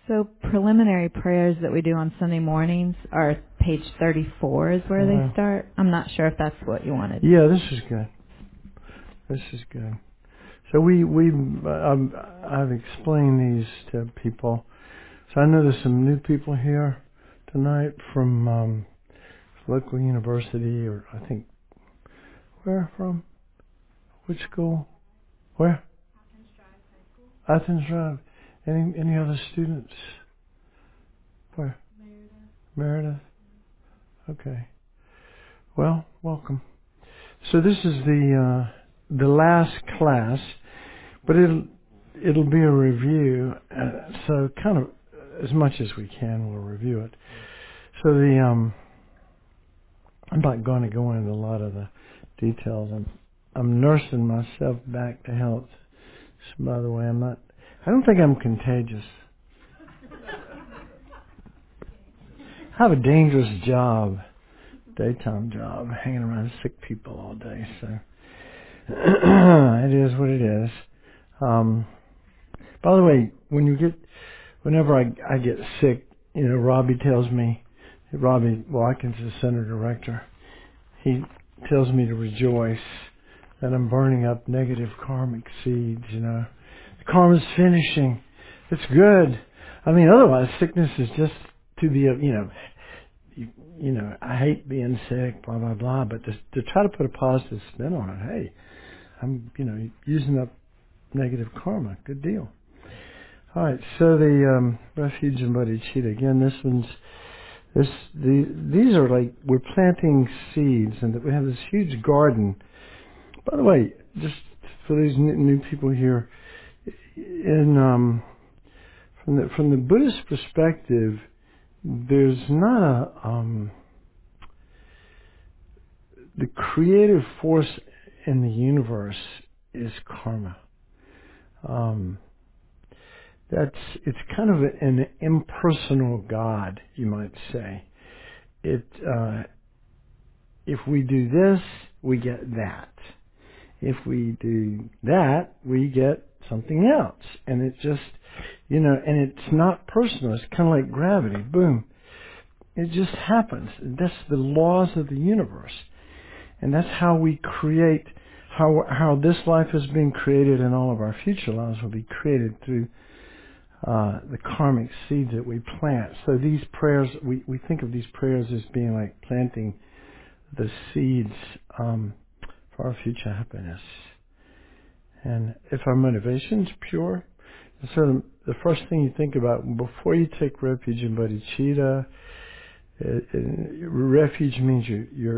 So preliminary prayers that we do on Sunday mornings are page 34 is where they start. I'm not sure if that's what you wanted. Yeah, this is good. This is good. So I've explained these to people. So I know there's some new people here tonight from local university, or I think, where from? Which school? Where? Athens Drive. Any other students? Where? Meredith. Okay. Well, welcome. So this is the last class, but it'll be a review. So kind of as much as we can, we'll review it. So I'm not going to go into a lot of the details. I'm nursing myself back to health. So by the way, I don't think I'm contagious. I have a dangerous job, daytime job, hanging around sick people all day. So it is what it is. By the way, whenever I get sick, Robbie tells me, Robbie Watkins, the center director, he tells me to rejoice that I'm burning up negative karmic seeds. The karma's finishing. It's good. I mean, otherwise sickness is just to be I hate being sick, blah blah blah. But to try to put a positive spin on it, hey, I'm using up negative karma. Good deal. All right, so the refuge in bodhicitta. Again, these are like we're planting seeds, and that we have this huge garden. By the way, just for these new people here, from the Buddhist perspective, there's not the creative force in the universe is karma. It's kind of an impersonal God, you might say. If we do this, we get that. If we do that, we get something else. And it just, and it's not personal. It's kind of like gravity. Boom. It just happens. That's the laws of the universe. And that's how we create, how this life is being created, and all of our future lives will be created through the karmic seeds that we plant. So these prayers, we think of these prayers as being like planting the seeds for our future happiness. And if our motivation's pure, so the first thing you think about before you take refuge in bodhicitta, refuge means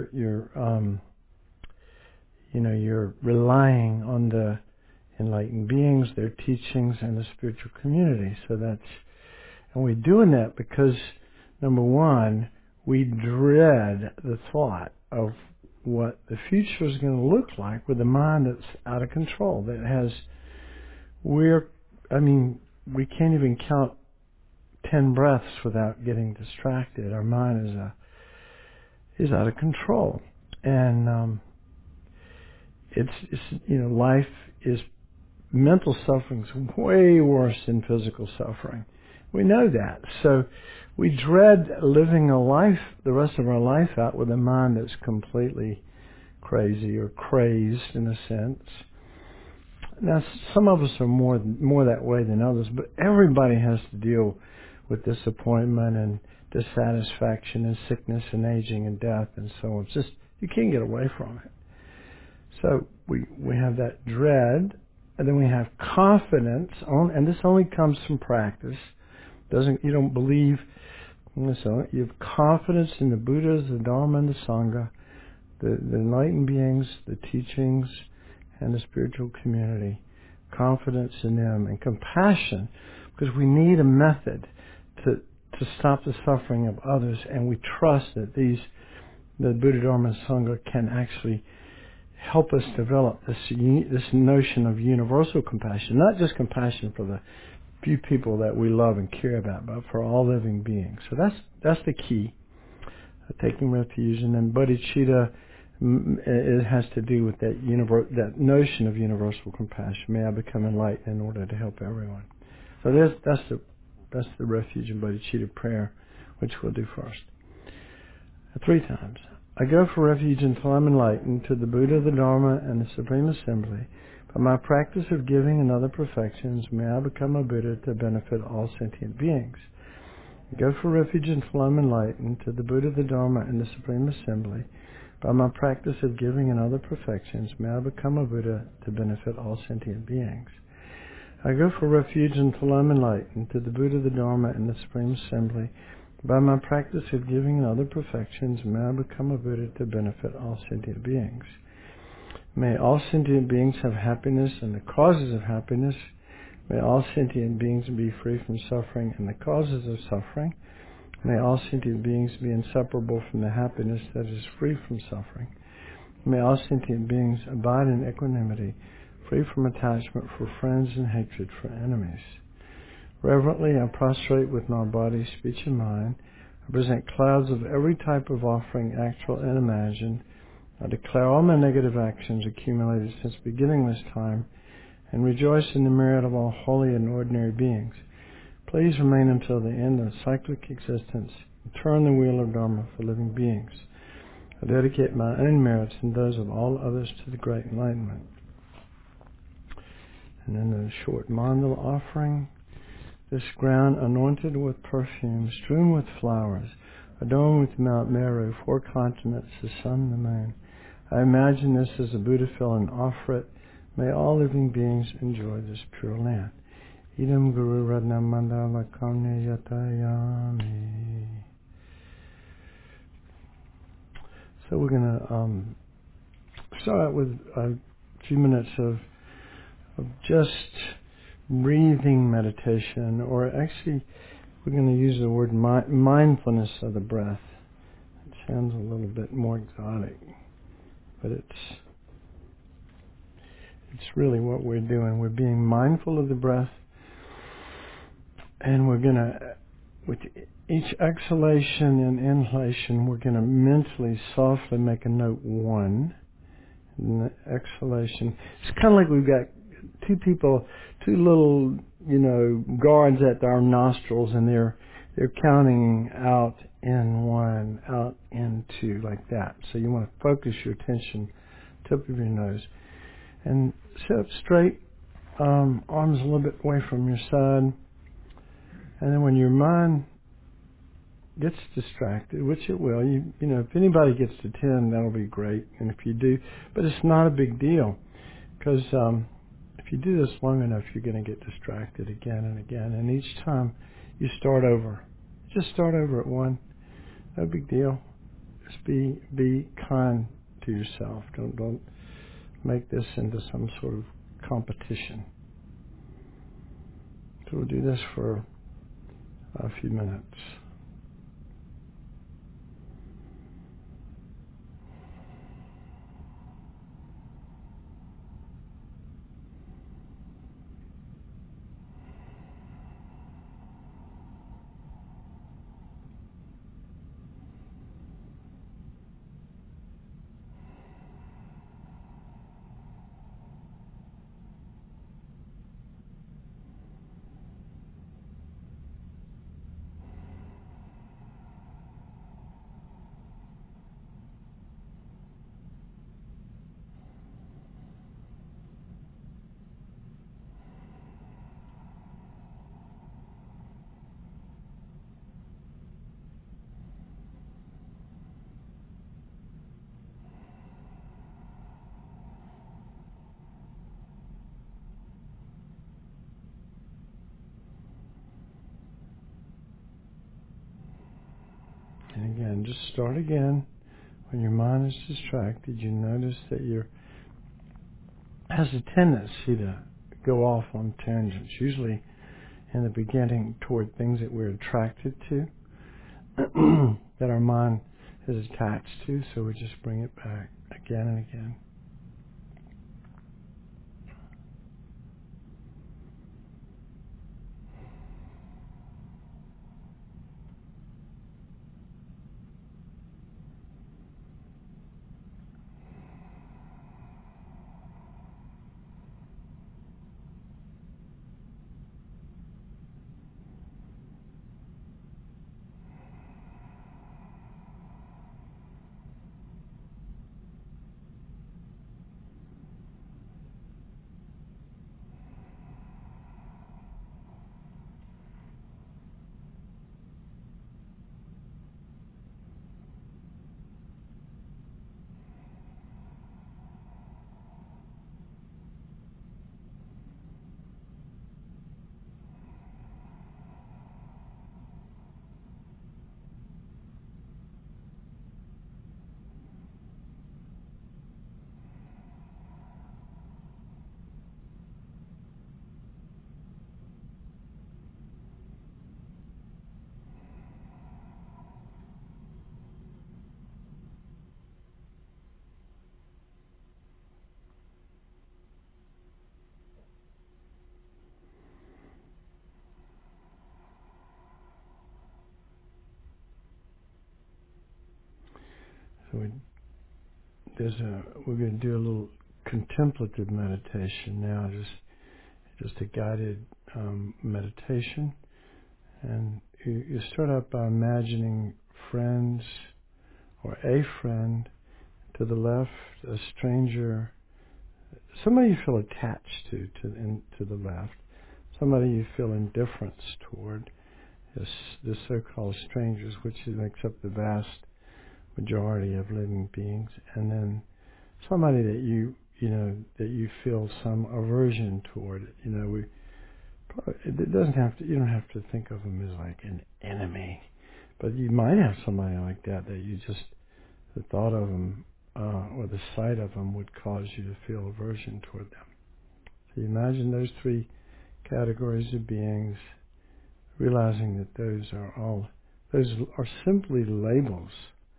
you're relying on the enlightened beings, their teachings, and the spiritual community. And we're doing that because, number one, we dread the thought of what the future is going to look like with a mind that's out of control, we can't even count 10 breaths without getting distracted. Our mind is out of control. And life is, mental suffering is way worse than physical suffering. We know that. So we dread living the rest of our life out with a mind that's completely crazy or crazed in a sense. Now, some of us are more that way than others, but everybody has to deal with disappointment and dissatisfaction and sickness and aging and death and so on. It's just, you can't get away from it. So we have that dread, and then we have confidence, and this only comes from practice. You don't believe, so you have confidence in the Buddhas, the Dharma, and the Sangha, the enlightened beings, the teachings, and the spiritual community. Confidence in them and compassion, because we need a method to stop the suffering of others, and we trust that the Buddha, Dharma, and Sangha can actually help us develop this notion of universal compassion, not just compassion for the few people that we love and care about, but for all living beings. So that's the key, taking refuge. And then bodhicitta, it has to do with that notion of universal compassion. May I become enlightened in order to help everyone. So that's the That's the refuge and bodhicitta prayer, which we'll do first. 3 times. I go for refuge until I'm enlightened to the Buddha, the Dharma, and the Supreme Assembly. By my practice of giving and other perfections, may I become a Buddha to benefit all sentient beings. I go for refuge until I'm enlightened to the Buddha, the Dharma, and the Supreme Assembly. By my practice of giving and other perfections, may I become a Buddha to benefit all sentient beings. I go for refuge until I'm enlightened to the Buddha, the Dharma, and the Supreme Assembly. By my practice of giving and other perfections, may I become a Buddha to benefit all sentient beings. May all sentient beings have happiness and the causes of happiness. May all sentient beings be free from suffering and the causes of suffering. May all sentient beings be inseparable from the happiness that is free from suffering. May all sentient beings abide in equanimity, free from attachment for friends and hatred for enemies. Reverently, I prostrate with my body, speech, and mind. I present clouds of every type of offering, actual and imagined. I declare all my negative actions accumulated since beginningless time, and rejoice in the merit of all holy and ordinary beings. Please remain until the end of cyclic existence and turn the wheel of Dharma for living beings. I dedicate my own merits and those of all others to the great enlightenment. And then the short mandala offering. This ground anointed with perfume, strewn with flowers, adorned with Mount Meru, 4 continents, the sun, the moon. I imagine this as a Buddha fill and offer it. May all living beings enjoy this pure land. Idam Guru Radna Mandala Kamya Yatayami. So we're going to start out with a few minutes of just breathing meditation, or actually we're going to use the word mindfulness of the breath. It sounds a little bit more exotic, but it's really what we're doing. We're being mindful of the breath, and we're going to, with each exhalation and inhalation, we're going to mentally, softly make a note 1. And the exhalation, it's kind of like we've got 2 little, guards at our nostrils, and they're counting out in 1, out in 2, like that. So you want to focus your attention, tip of your nose, and sit up straight, arms a little bit away from your side. And then when your mind gets distracted, which it will, if anybody gets to 10, that'll be great. And if you do, but it's not a big deal, because if you do this long enough, you're going to get distracted again and again. And each time you start over, just start over at 1. No big deal. Just be kind to yourself. Don't make this into some sort of competition. So we'll do this for a few minutes. And again, just start again. When your mind is distracted, you notice that has a tendency to go off on tangents, usually in the beginning toward things that we're attracted to, that our mind is attached to, so we just bring it back again and again. So we're going to do a little contemplative meditation now, just a guided meditation. And you start out by imagining friends or a friend to the left, a stranger, somebody you feel attached to the left, somebody you feel indifference toward, the so-called strangers, which makes up the vast majority of living beings, and then somebody that you feel some aversion toward. It doesn't have to. You don't have to think of them as like an enemy, but you might have somebody like that you just, the thought of them or the sight of them would cause you to feel aversion toward them. So you imagine those three categories of beings, realizing that those are simply labels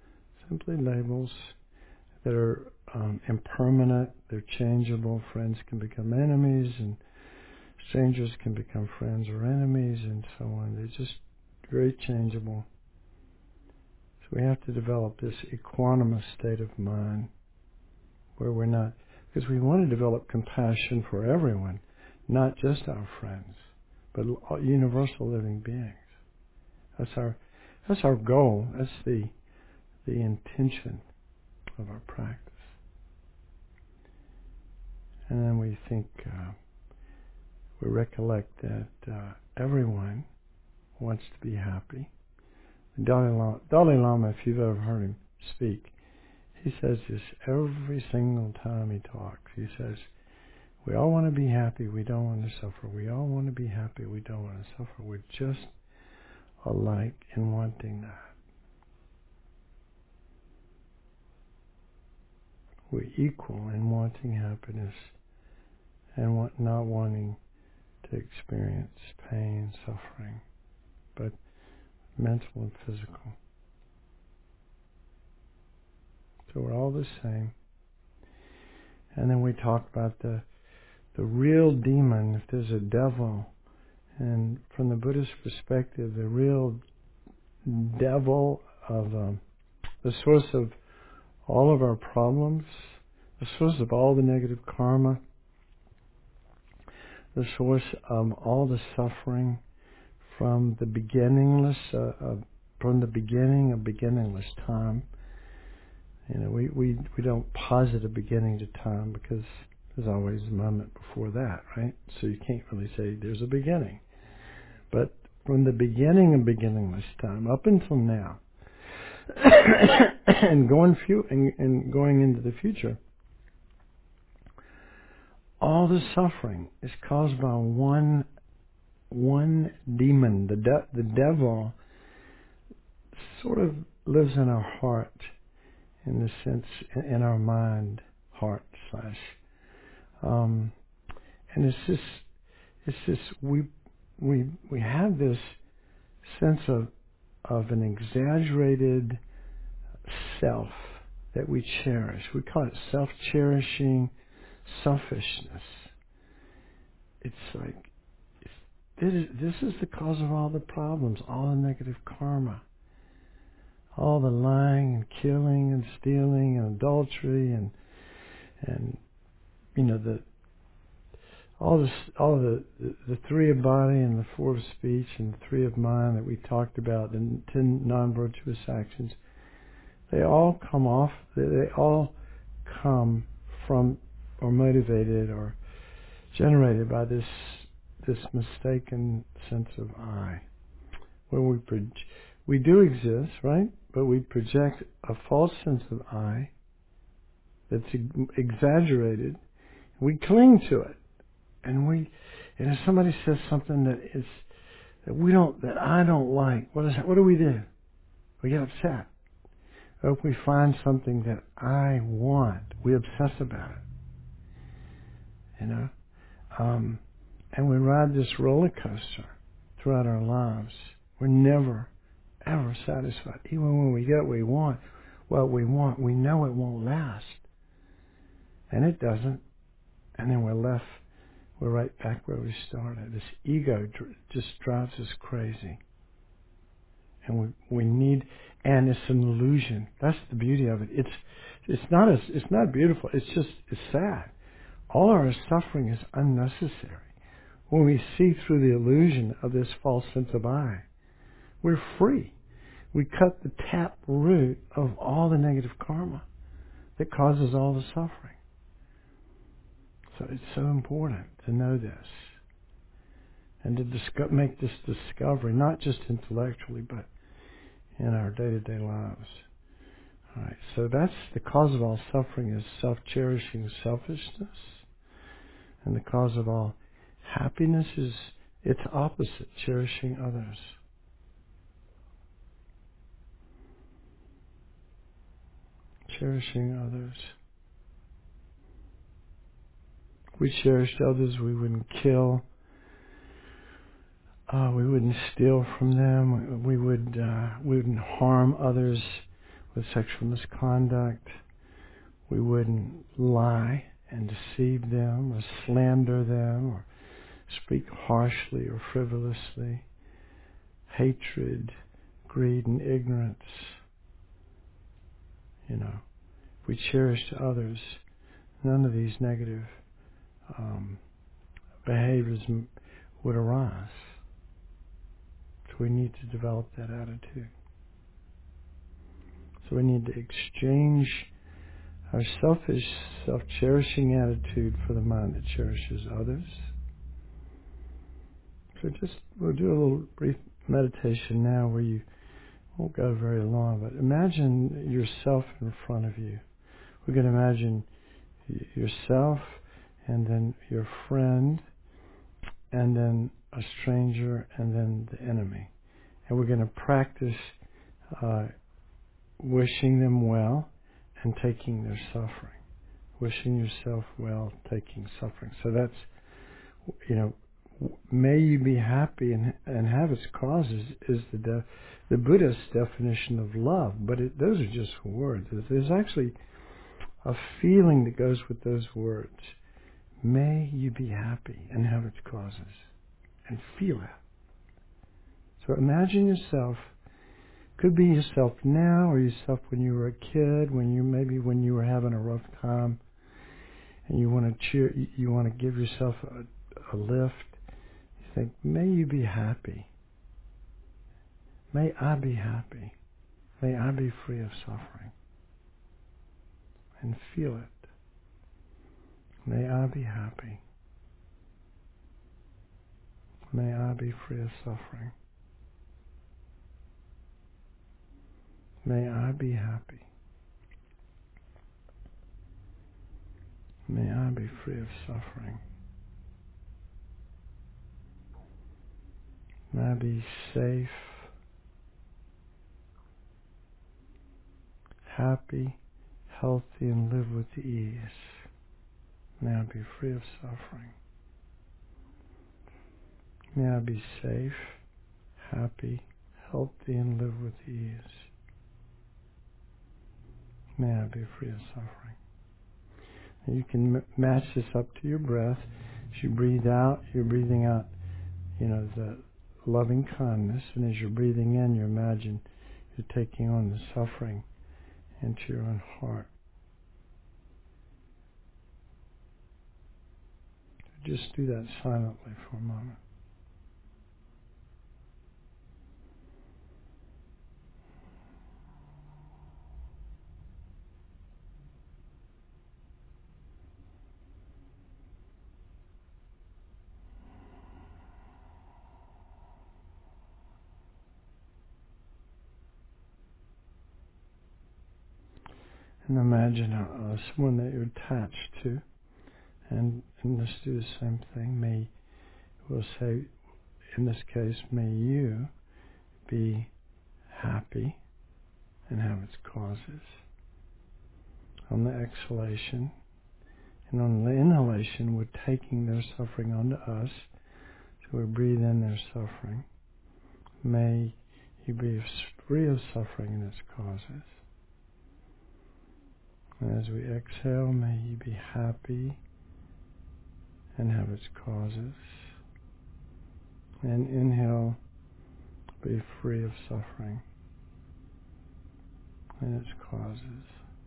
that are impermanent. They're changeable. Friends can become enemies, and strangers can become friends or enemies, and so on. They're just very changeable. So we have to develop this equanimous state of mind where we're not, because we want to develop compassion for everyone, not just our friends, but universal living beings. That's our goal. That's the intention of our practice. And then we recollect that everyone wants to be happy. Dalai Lama, if you've ever heard him speak, he says this every single time he talks. He says, we all want to be happy, we don't want to suffer. We all want to be happy, we don't want to suffer. We're just alike in wanting that. We're equal in wanting happiness and not wanting to experience pain, suffering, but mental and physical. So we're all the same. And then we talk about the real demon, if there's a devil. And from the Buddhist perspective, the real devil of the source of all of our problems, the source of all the negative karma, the source of all the suffering from the beginning of beginningless time. We don't posit a beginning to time because there's always a moment before that, right? So you can't really say there's a beginning. But from the beginning of beginningless time up until now, and going into the future, all the suffering is caused by one demon. The devil sort of lives in our heart, in the sense, in our mind, heart slash. And it's this we have this sense of an exaggerated self that we cherish. We call it self-cherishing selfishness. It's like, this is the cause of all the problems, all the negative karma, all the lying and killing and stealing and adultery and all the three of body and the four of speech and the three of mind that we talked about, the 10 non-virtuous actions. They all all come from or motivated or generated by this mistaken sense of I, where we do exist, right? But we project a false sense of I that's exaggerated. We cling to it, and if somebody says something that I don't like, what do we do? We get upset. Or if we find something that I want, we obsess about it. And we ride this roller coaster throughout our lives. We're never, ever satisfied. Even when we get what we want, we know it won't last. And it doesn't. And then we're right back where we started. This ego just drives us crazy. And we need, And it's an illusion. That's the beauty of it. It's not beautiful. It's sad. All our suffering is unnecessary. When we see through the illusion of this false sense of I, we're free. We cut the tap root of all the negative karma that causes all the suffering. So it's so important to know this and to make this discovery, not just intellectually, but in our day-to-day lives. All right, so that's the cause of all suffering is self-cherishing selfishness, and the cause of all happiness is its opposite, cherishing others. Cherishing others. If we cherished others, we wouldn't kill. We wouldn't steal from them. We wouldn't harm others with sexual misconduct. We wouldn't lie and deceive them or slander them or speak harshly or frivolously. Hatred, greed, and ignorance. If we cherished others, none of these negative behaviors would arise. So we need to develop that attitude. So we need to exchange our selfish, self-cherishing attitude for the mind that cherishes others. So we'll do a little brief meditation now where you won't go very long, but imagine yourself in front of you. We're going to imagine yourself and then your friend and then a stranger and then the enemy. And we're going to practice wishing them well and taking their suffering. Wishing yourself well, taking suffering. So that's, may you be happy and have its causes is the Buddhist definition of love. But those are just words. There's actually a feeling that goes with those words. May you be happy and have its causes. And feel it. So imagine yourself. Could be yourself now or yourself when you were a kid, when you were having a rough time and you want to give yourself a lift. You think, may you be happy. May I be happy. May I be free of suffering. And feel it. May I be happy. May I be free of suffering. May I be happy. May I be free of suffering. May I be safe, happy, healthy, and live with ease. May I be free of suffering. May I be safe, happy, healthy, and live with ease. May I be free of suffering. And you can match this up to your breath. As you breathe out, you're breathing out, the loving kindness. And as you're breathing in, you imagine you're taking on the suffering into your own heart. Just do that silently for a moment. And imagine someone that you're attached to. And let's do the same thing. We'll say, in this case, may you be happy and have its causes. On the exhalation and on the inhalation, we're taking their suffering onto us. So we breathe in their suffering. May you be free of suffering and its causes. And as we exhale, may you be happy and have its causes. And inhale, be free of suffering. and its causes.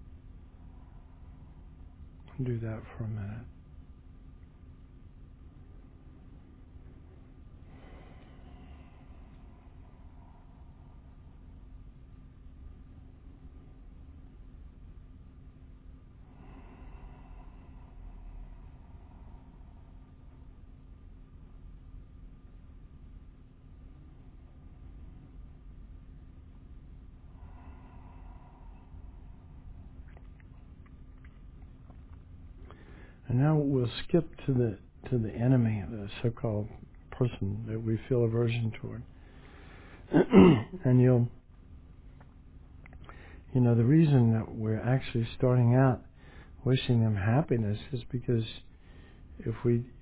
Do that for a minute. And now we'll skip to the enemy, the so-called person that we feel aversion toward. And the reason that we're actually starting out wishing them happiness is because if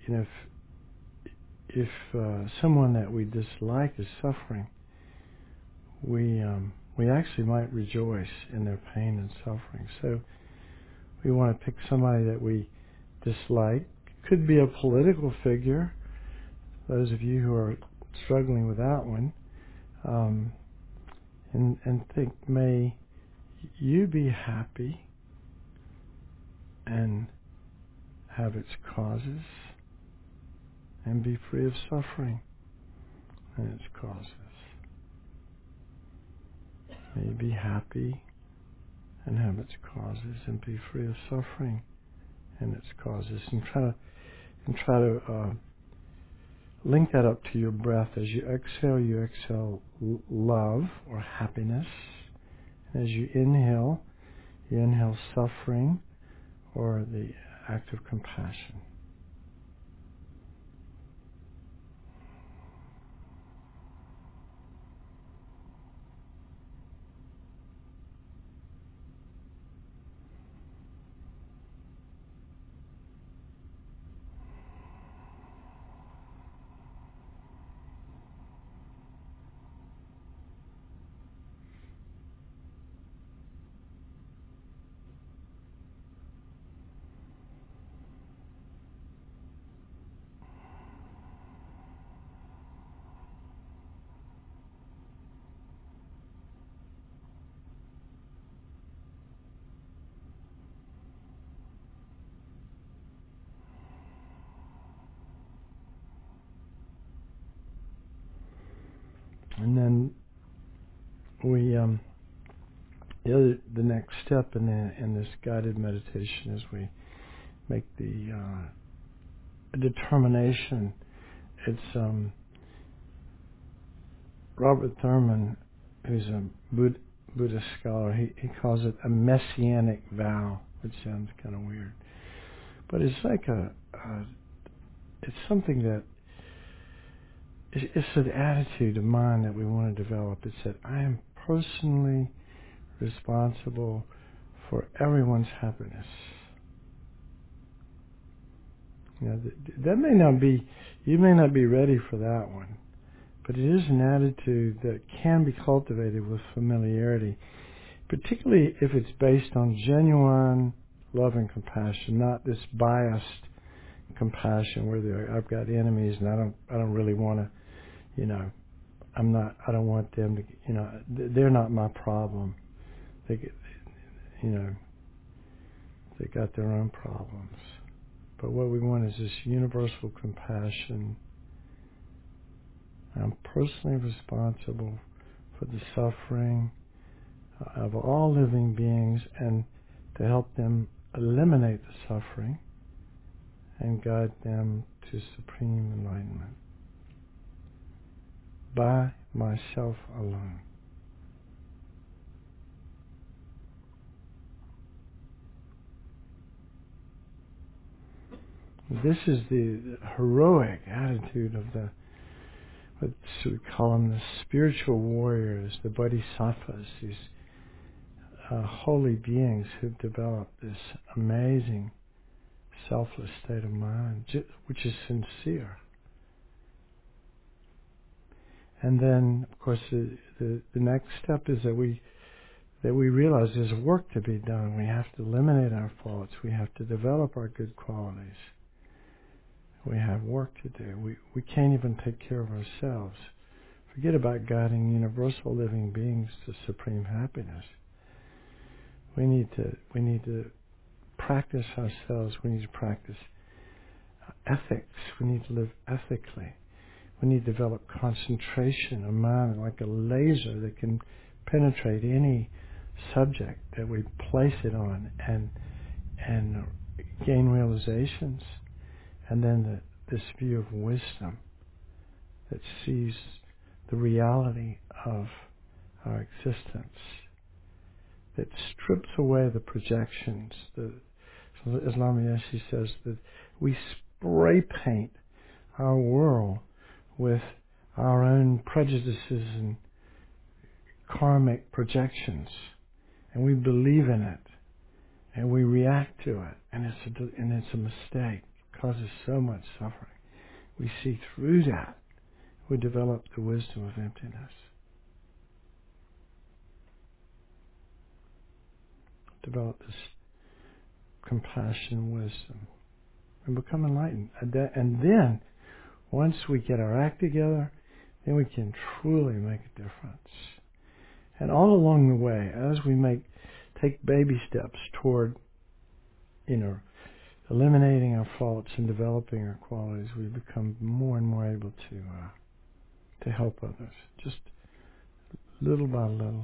someone that we dislike is suffering, we actually might rejoice in their pain and suffering. So we want to pick somebody that we dislike. Could be a political figure. Those of you who are struggling with that one, and think, may you be happy and have its causes, and be free of suffering and its causes. May you be happy and have its causes, and be free of suffering and its causes. And try to link that up to your breath. As you exhale love or happiness. And as you inhale suffering or the act of compassion. And then the next step in this guided meditation is we make the determination. It's Robert Thurman, who's a Buddhist scholar. He calls it a messianic vow, which sounds kind of weird, but it's like it's something that it's an attitude of mind that we want to develop. It's that I am personally responsible for everyone's happiness. That may not be, you may not be ready for that one, but it is an attitude that can be cultivated with familiarity, particularly if it's based on genuine love and compassion, not this biased compassion where I've got enemies and I don't really want to, I don't want them to, they're not my problem. They got their own problems. But what we want is this universal compassion. I'm personally responsible for the suffering of all living beings, and to help them eliminate the suffering and guide them to supreme enlightenment by myself alone. This is the heroic attitude of what we call them, the spiritual warriors, the bodhisattvas, these holy beings who've developed this amazing selfless state of mind, which is sincere. And then, of course, the next step is that we realize there's work to be done. We have to eliminate our faults. We have to develop our good qualities. We have work to do. We can't even take care of ourselves. Forget about guiding universal living beings to supreme happiness. We need to practice ourselves. We need to practice ethics. We need to live ethically. We need to develop concentration, a mind like a laser that can penetrate any subject that we place it on and gain realizations. And then this view of wisdom that sees the reality of our existence, that strips away the projections. Islam Yeshi says that we spray paint our world with our own prejudices and karmic projections, and we believe in it, and we react to it, and it's a mistake. It causes so much suffering. We see through that. We develop the wisdom of emptiness. Develop this compassion, wisdom, and become enlightened. And then, once we get our act together, then we can truly make a difference. And all along the way, as we take baby steps toward, eliminating our faults and developing our qualities, we become more and more able to help others, just little by little.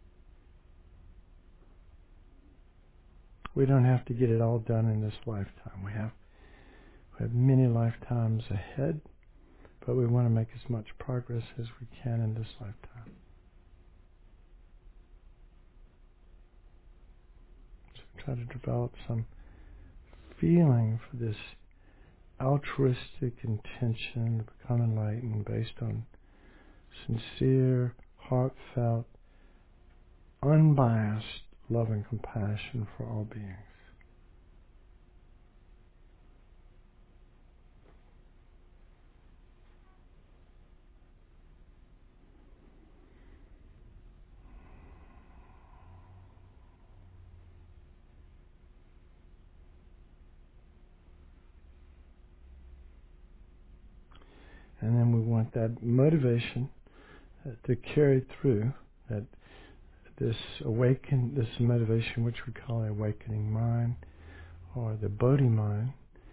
We don't have to get it all done in this lifetime. We have many lifetimes ahead, but we want to make as much progress as we can in this lifetime. So try to develop some feeling for this altruistic intention to become enlightened based on sincere, heartfelt, unbiased love and compassion for all beings. And then we want that motivation to carry through, that this motivation, which we call the awakening mind, or the Bodhi mind.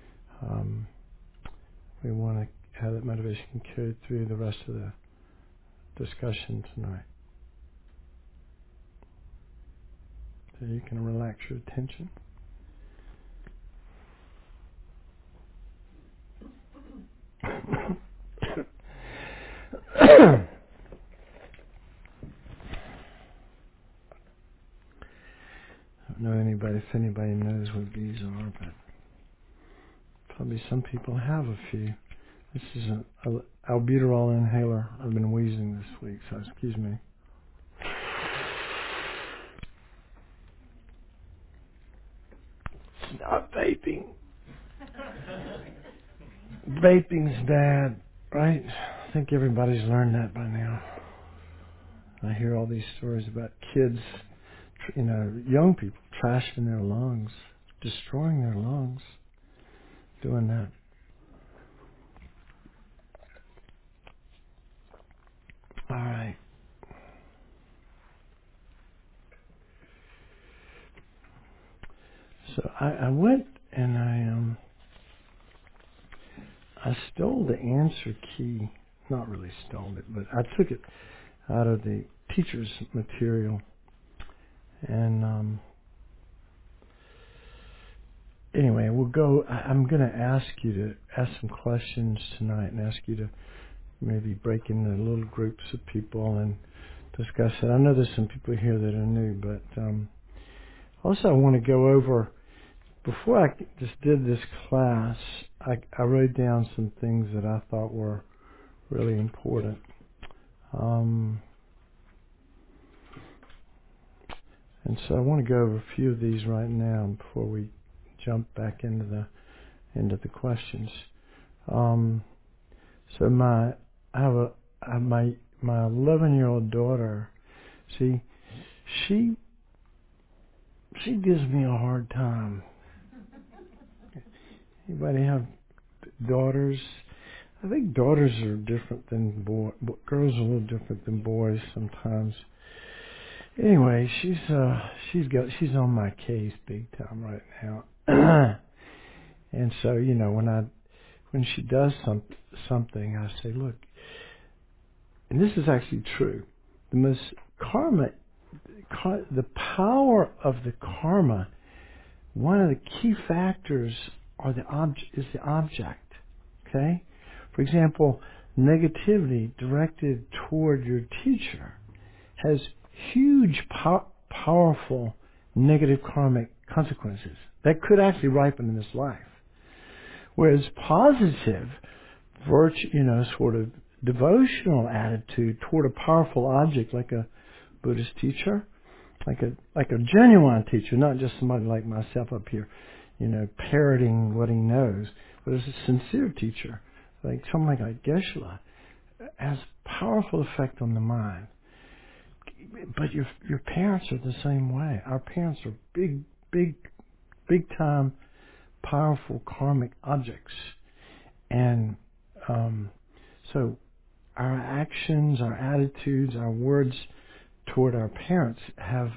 We want to have that motivation carried through the rest of the discussion tonight. So you can relax your attention. I don't know if anybody knows what these are, but probably some people have a few. This is an albuterol inhaler. I've been wheezing this week, so excuse me. It's not vaping. Vaping's bad, right? I think everybody's learned that by now. I hear all these stories about kids, young people trashing their lungs, destroying their lungs, doing that. All right. So I went and I stole the answer key. Not really stole it, but I took it out of the teacher's material. And anyway, we'll go. I'm going to ask you to ask some questions tonight and ask you to maybe break into little groups of people and discuss it. I know there's some people here that are new, but also I want to go over, before I just did this class, I wrote down some things that I thought were really important. And so I want to go over a few of these right now before we jump back into the questions. So my 11-year-old daughter, see, she gives me a hard time. Anybody have daughters? I think daughters are different than boys. Girls are a little different than boys sometimes. Anyway, she's on my case big time right now. And so, when she does something, I say, look, and this is actually true. The most the power of the karma, one of the key factors is the object. Okay? For example, negativity directed toward your teacher has huge, powerful negative karmic consequences that could actually ripen in this life. Whereas positive, sort of devotional attitude toward a powerful object like a Buddhist teacher, like a genuine teacher, not just somebody like myself up here, parroting what he knows, but as a sincere teacher, like someone like Geshe-la, has powerful effect on the mind. But your parents are the same way. Our parents are big time, powerful karmic objects, and so our actions, our attitudes, our words toward our parents have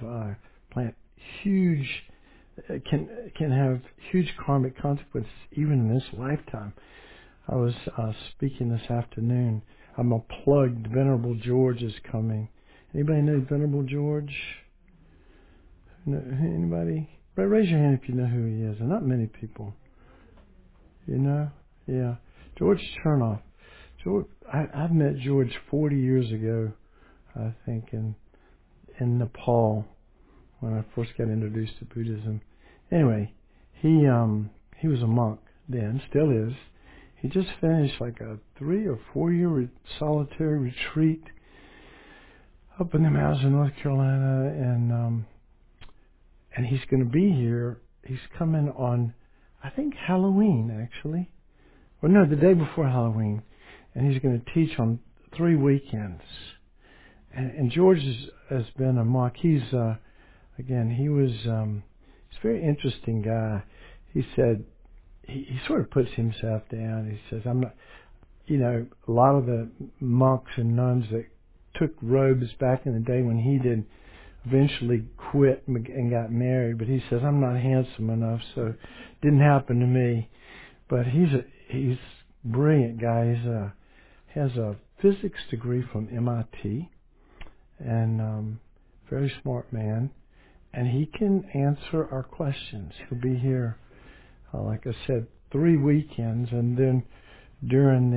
can have huge karmic consequences even in this lifetime. I was speaking this afternoon. I'm a plugged. Venerable George is coming. Anybody know Venerable George? Anybody? Raise your hand if you know who he is. And not many people. Yeah. George Chernoff. I've met George 40 years ago, I think, in Nepal when I first got introduced to Buddhism. Anyway, he was a monk then, still is. He just finished like a 3 or 4 year solitary retreat up in the mountains of North Carolina, and he's going to be here. He's coming on, I think, Halloween, actually. Or no, the day before Halloween. And he's going to teach on 3 weekends. And George has been a monk. He's a very interesting guy. He said, he sort of puts himself down. He says, I'm not, a lot of the monks and nuns that took robes back in the day when he did eventually quit and got married. But he says, I'm not handsome enough, so it didn't happen to me. But he's a brilliant guy. He has a physics degree from MIT, and very smart man. And he can answer our questions. He'll be here, like I said, 3 weekends, and then during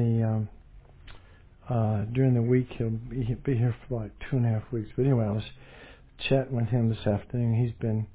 the week he'll be here for like 2.5 weeks. But anyway, I was chatting with him this afternoon.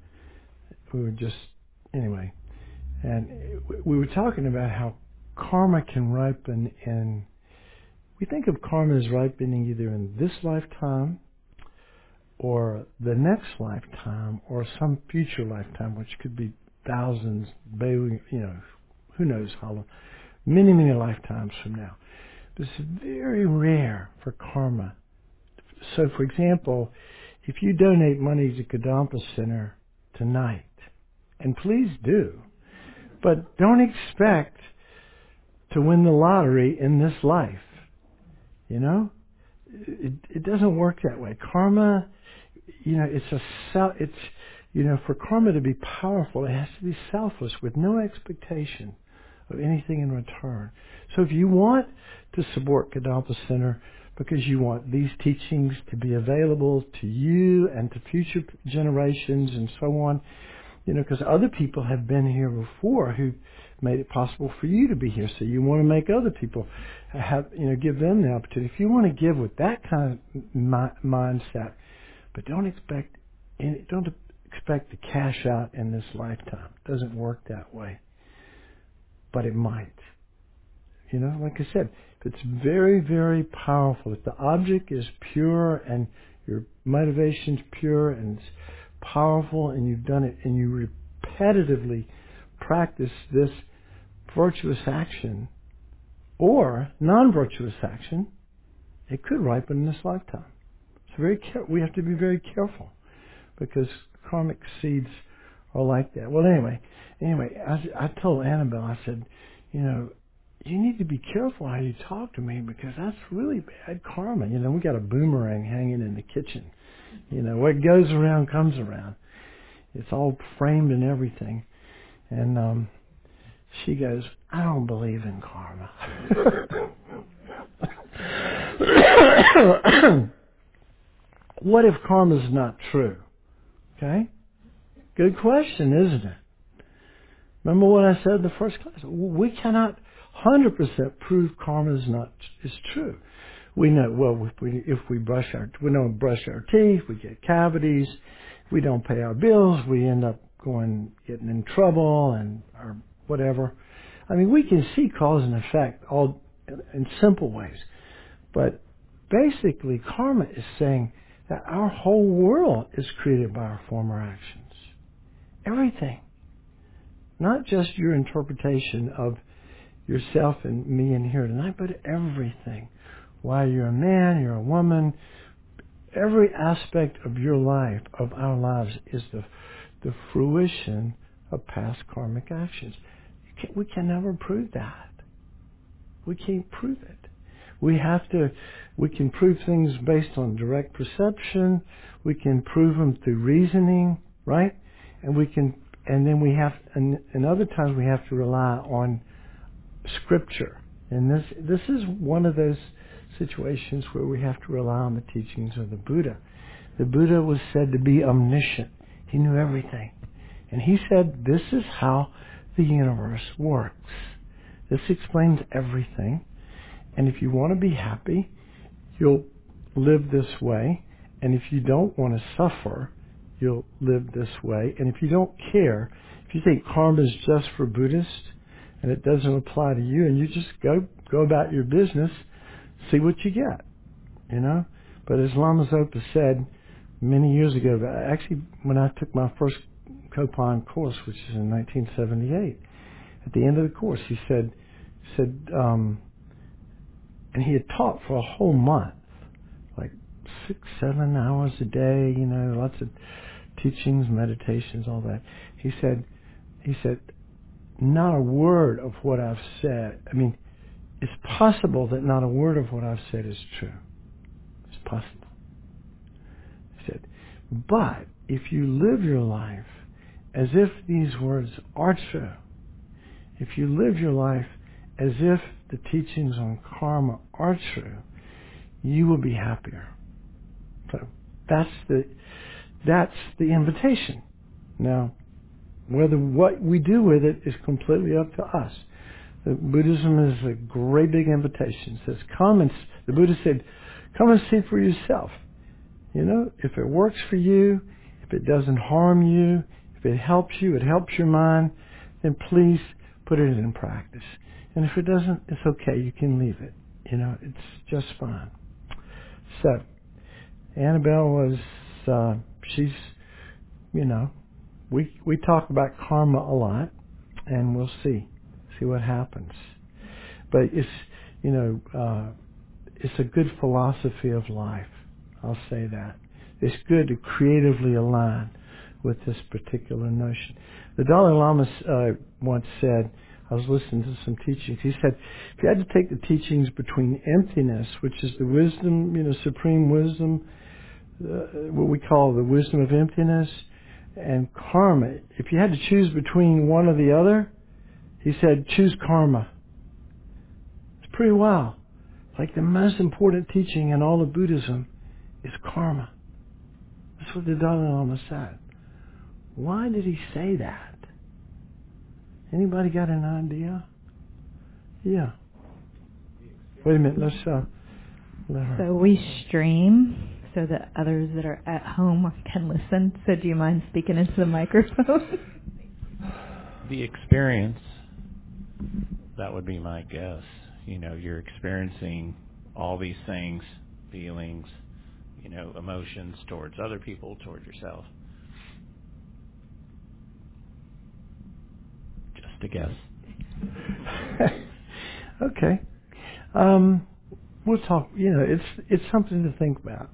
And we were talking about how karma can ripen we think of karma as ripening either in this lifetime or the next lifetime or some future lifetime, which could be thousands, billion, who knows how long, many lifetimes from now. But it's very rare for karma. So, for example, if you donate money to Kadampa Center tonight, and please do, but don't expect to win the lottery in this life. It doesn't work that way. Karma, for karma to be powerful, it has to be selfless with no expectation of anything in return. So if you want to support Kadampa Center because you want these teachings to be available to you and to future generations and so on, because other people have been here before who made it possible for you to be here. So you want to make other people give them the opportunity. If you want to give with that kind of mindset, but don't expect to cash out in this lifetime. It doesn't work that way. But it might. Like I said, if it's very, very powerful, if the object is pure and your motivation's pure and it's powerful and you've done it and you repetitively practice this virtuous action or non-virtuous action, it could ripen in this lifetime. So we have to be very careful because karmic seeds are like that. Well, anyway, I told Annabelle, I said, you need to be careful how you talk to me because that's really bad karma. We got a boomerang hanging in the kitchen. What goes around comes around. It's all framed and everything. And she goes, I don't believe in karma. What if karma is not true? Okay? Good question, isn't it? Remember what I said in the first class? We cannot 100% prove karma is true. We know, well, if we don't brush our teeth, we get cavities. If we don't pay our bills, we end up getting in trouble or whatever. I mean, we can see cause and effect all in simple ways. But basically, karma is saying that our whole world is created by our former actions. Everything. Not just your interpretation of yourself and me in here tonight, but everything. Why you're a man, you're a woman, every aspect of your life, of our lives, is the fruition of past karmic actions. We can never prove that. We can't prove it. We can prove things based on direct perception. We can prove them through reasoning, right? And other times we have to rely on Scripture. And this is one of those situations where we have to rely on the teachings of the Buddha. The Buddha was said to be omniscient. He knew everything. And he said, this is how the universe works. This explains everything. And if you want to be happy, you'll live this way. And if you don't want to suffer, you'll live this way. And if you don't care, if you think karma is just for Buddhists and it doesn't apply to you, and you just go about your business, see what you get, But as Lama Zopa said many years ago, actually when I took my first Kopan course, which is in 1978, at the end of the course he said, and he had taught for a whole month, like 6-7 hours a day, lots of teachings, meditations, all that. He said, not a word of what I've said. I mean, it's possible that not a word of what I've said is true. It's possible. He said, but if you live your life as if these words are true, if you live your life as if the teachings on karma are true, you will be happier. So that's the invitation. Now, what we do with it is completely up to us. Buddhism is a great big invitation. It says, the Buddha said, come and see for yourself. If it works for you, if it doesn't harm you, if it helps you, it helps your mind, then please put it in practice. And if it doesn't, it's okay. You can leave it. It's just fine. So, Annabelle was, she's, we talk about karma a lot, and we'll see what happens. But it's, it's a good philosophy of life. I'll say that. It's good to creatively align with this particular notion. The Dalai Lama once said, I was listening to some teachings, he said, if you had to take the teachings between emptiness, which is the wisdom, supreme wisdom, what we call the wisdom of emptiness, and karma, if you had to choose between one or the other, he said, choose karma. It's pretty wild. Like the most important teaching in all of Buddhism is karma. That's what the Dalai Lama said. Why did he say that? Anybody got an idea? Yeah. Wait a minute. Let's let her. So we stream so that others that are at home can listen. So do you mind speaking into the microphone? The experience, that would be my guess. You're experiencing all these things, feelings, emotions towards other people, towards yourself. Just a guess. Okay. We'll talk, it's something to think about,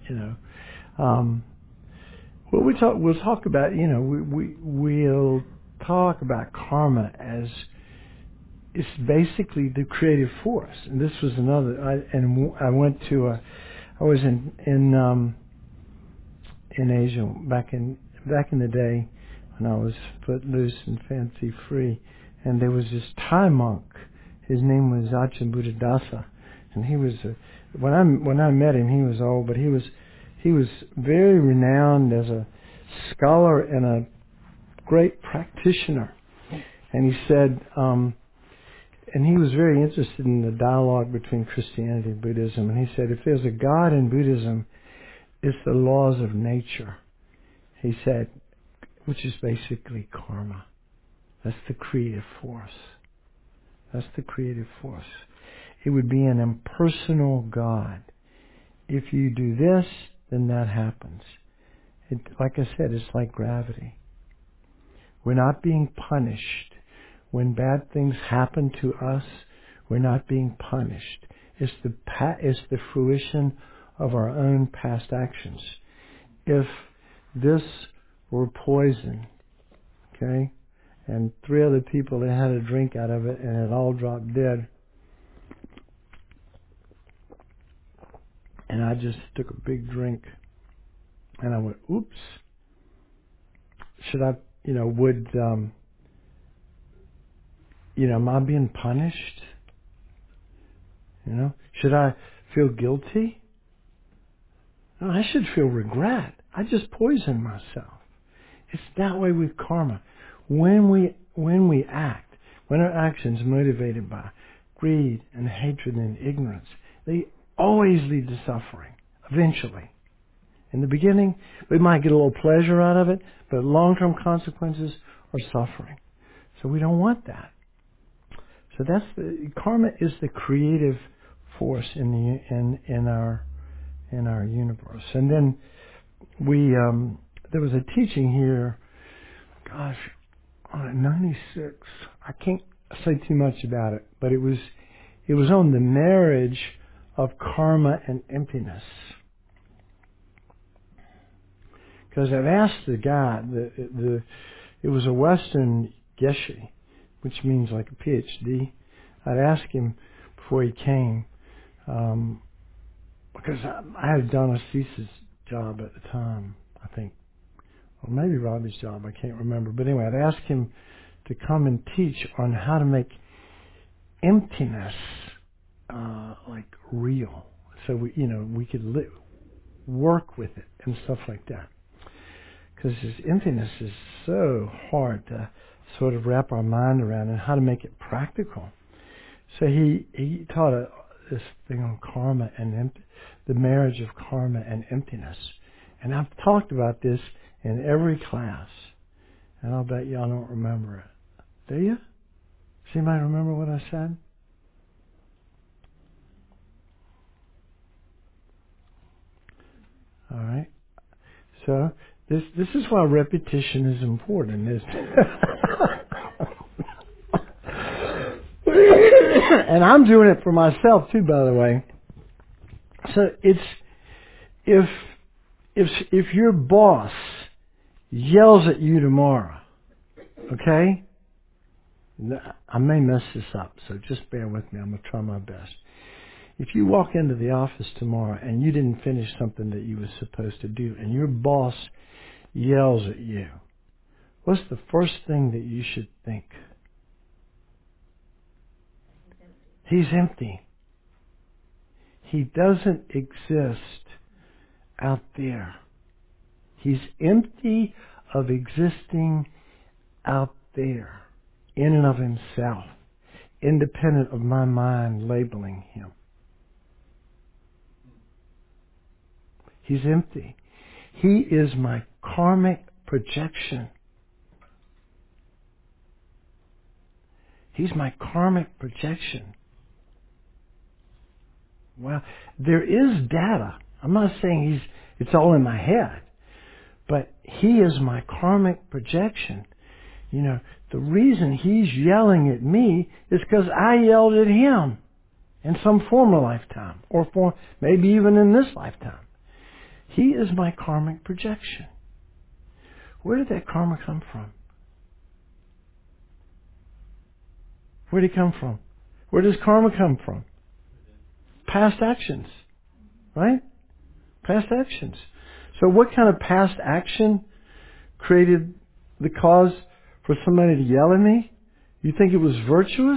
we'll talk about, we'll talk about karma as it's basically the creative force. And this was I was in in Asia back in the day when I was footloose and fancy free, and there was this Thai monk. His name was Ajahn Buddhadasa, and he was when I met him, he was old, but he was very renowned as a scholar and a great practitioner. And he said, and he was very interested in the dialogue between Christianity and Buddhism. And he said, if there's a God in Buddhism, it's the laws of nature. He said, which is basically karma. That's the creative force. That's the creative force. It would be an impersonal God. If you do this, then that happens. Like I said, it's like gravity. We're not being punished. When bad things happen to us, we're not being punished. It's the fruition of our own past actions. If this were poison, okay, and 3 other people that had a drink out of it and it all dropped dead, and I just took a big drink, and I went, oops, should I, am I being punished? Should I feel guilty? No, I should feel regret. I just poisoned myself. It's that way with karma. When we act, when our actions are motivated by greed and hatred and ignorance, they always lead to suffering, eventually. In the beginning, we might get a little pleasure out of it, but long-term consequences are suffering. So we don't want that. So karma is the creative force in our universe. And then there was a teaching here, on 96. I can't say too much about it, but it was on the marriage of karma and emptiness. Because I've asked the guy, it was a Western geshe, which means like a PhD. I'd asked him before he came, because I had done a thesis job at the time, I think. Or maybe Robbie's job, I can't remember. But anyway, I'd asked him to come and teach on how to make emptiness like real. So we could work with it and stuff like that. Because this emptiness is so hard to sort of wrap our mind around, and how to make it practical. So he taught this thing on karma and the marriage of karma and emptiness. And I've talked about this in every class, and I'll bet y'all don't remember it. Do you? Does anybody remember what I said? All right. So this is why repetition is important, isn't it? And I'm doing it for myself too, by the way. So it's if your boss yells at you tomorrow, okay? I may mess this up, so just bear with me. I'm going to try my best. If you walk into the office tomorrow and you didn't finish something that you were supposed to do, and your boss yells at you, what's the first thing that you should think? He's empty. He doesn't exist out there. He's empty of existing out there, in and of himself, independent of my mind labeling him. He's empty. He is my karmic projection. He's my karmic projection. Well, there is data. I'm not saying it's all in my head, but he is my karmic projection. The reason he's yelling at me is because I yelled at him in some former lifetime, or maybe even in this lifetime. He is my karmic projection. Where did that karma come from? Where did it come from? Where does karma come from? Past actions, right? Past actions. So what kind of past action created the cause for somebody to yell at me? You think it was virtuous?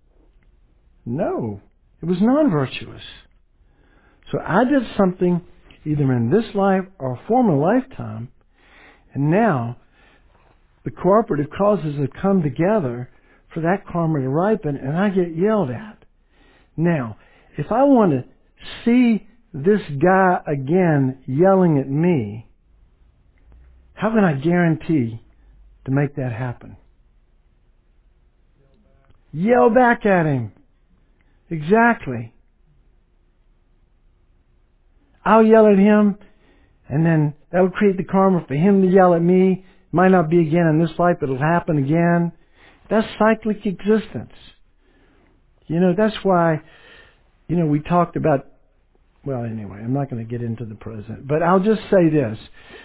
No, it was non-virtuous. So I did something either in this life or a former lifetime, and now the cooperative causes have come together for that karma to ripen, and I get yelled at. Now, if I want to see this guy again yelling at me, how can I guarantee to make that happen? Yell back at him. Exactly. I'll yell at him, and then that will create the karma for him to yell at me. It might not be again in this life, but it'll happen again. That's cyclic existence. That's why, we talked about, well, anyway, I'm not going to get into the present, but I'll just say this.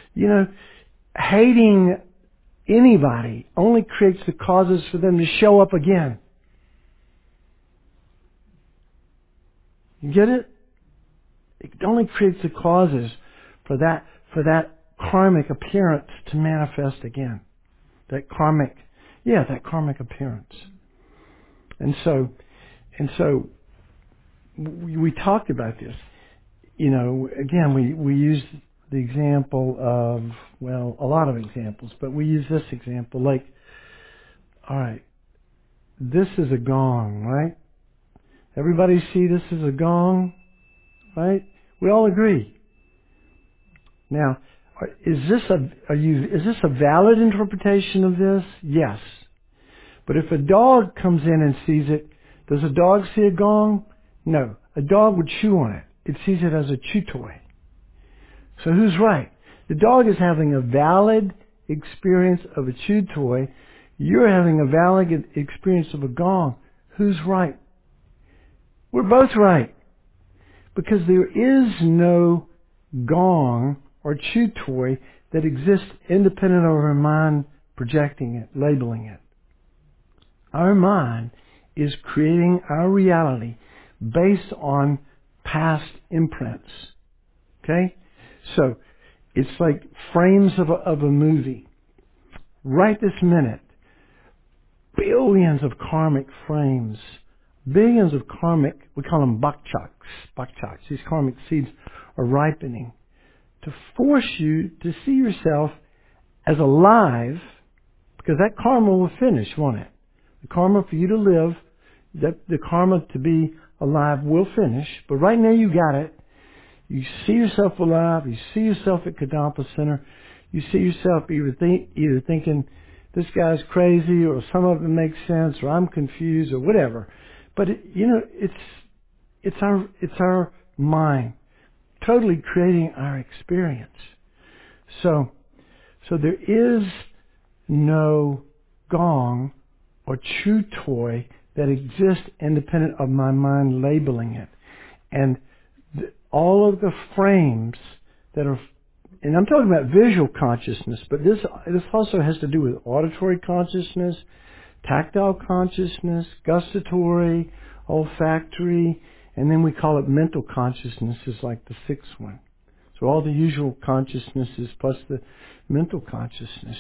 Hating anybody only creates the causes for them to show up again. You get it? It only creates the causes for that karmic appearance to manifest again. That karmic appearance. And so we talked about this. Again, we used the example of, well, a lot of examples, but we use this example like, all right, this is a gong, right? Everybody see this is a gong, right? We all agree. Now, is this a valid interpretation of this? Yes. But if a dog comes in and sees it, does a dog see a gong? No. A dog would chew on it. It sees it as a chew toy. So who's right? The dog is having a valid experience of a chew toy. You're having a valid experience of a gong. Who's right? We're both right. Because there is no gong or chew toy that exists independent of our mind projecting it, labeling it. Our mind is creating our reality based on past imprints. Okay? So, it's like frames of a movie. Right this minute, billions of karmic frames, billions of karmic, we call them bakchaks. These karmic seeds are ripening to force you to see yourself as alive, because that karma will finish, won't it? The karma for you to live, the karma to be alive will finish, but right now you got it. You see yourself alive, you see yourself at Kadampa Center, you see yourself either thinking, this guy's crazy, or some of it makes sense, or I'm confused, or whatever. But it's our mind totally creating our experience. So there is no gong or chew toy that exists independent of my mind labeling it. And all of the frames that are, and I'm talking about visual consciousness, but this also has to do with auditory consciousness, tactile consciousness, gustatory, olfactory, and then we call it mental consciousness is like the sixth one. So all the usual consciousnesses plus the mental consciousness,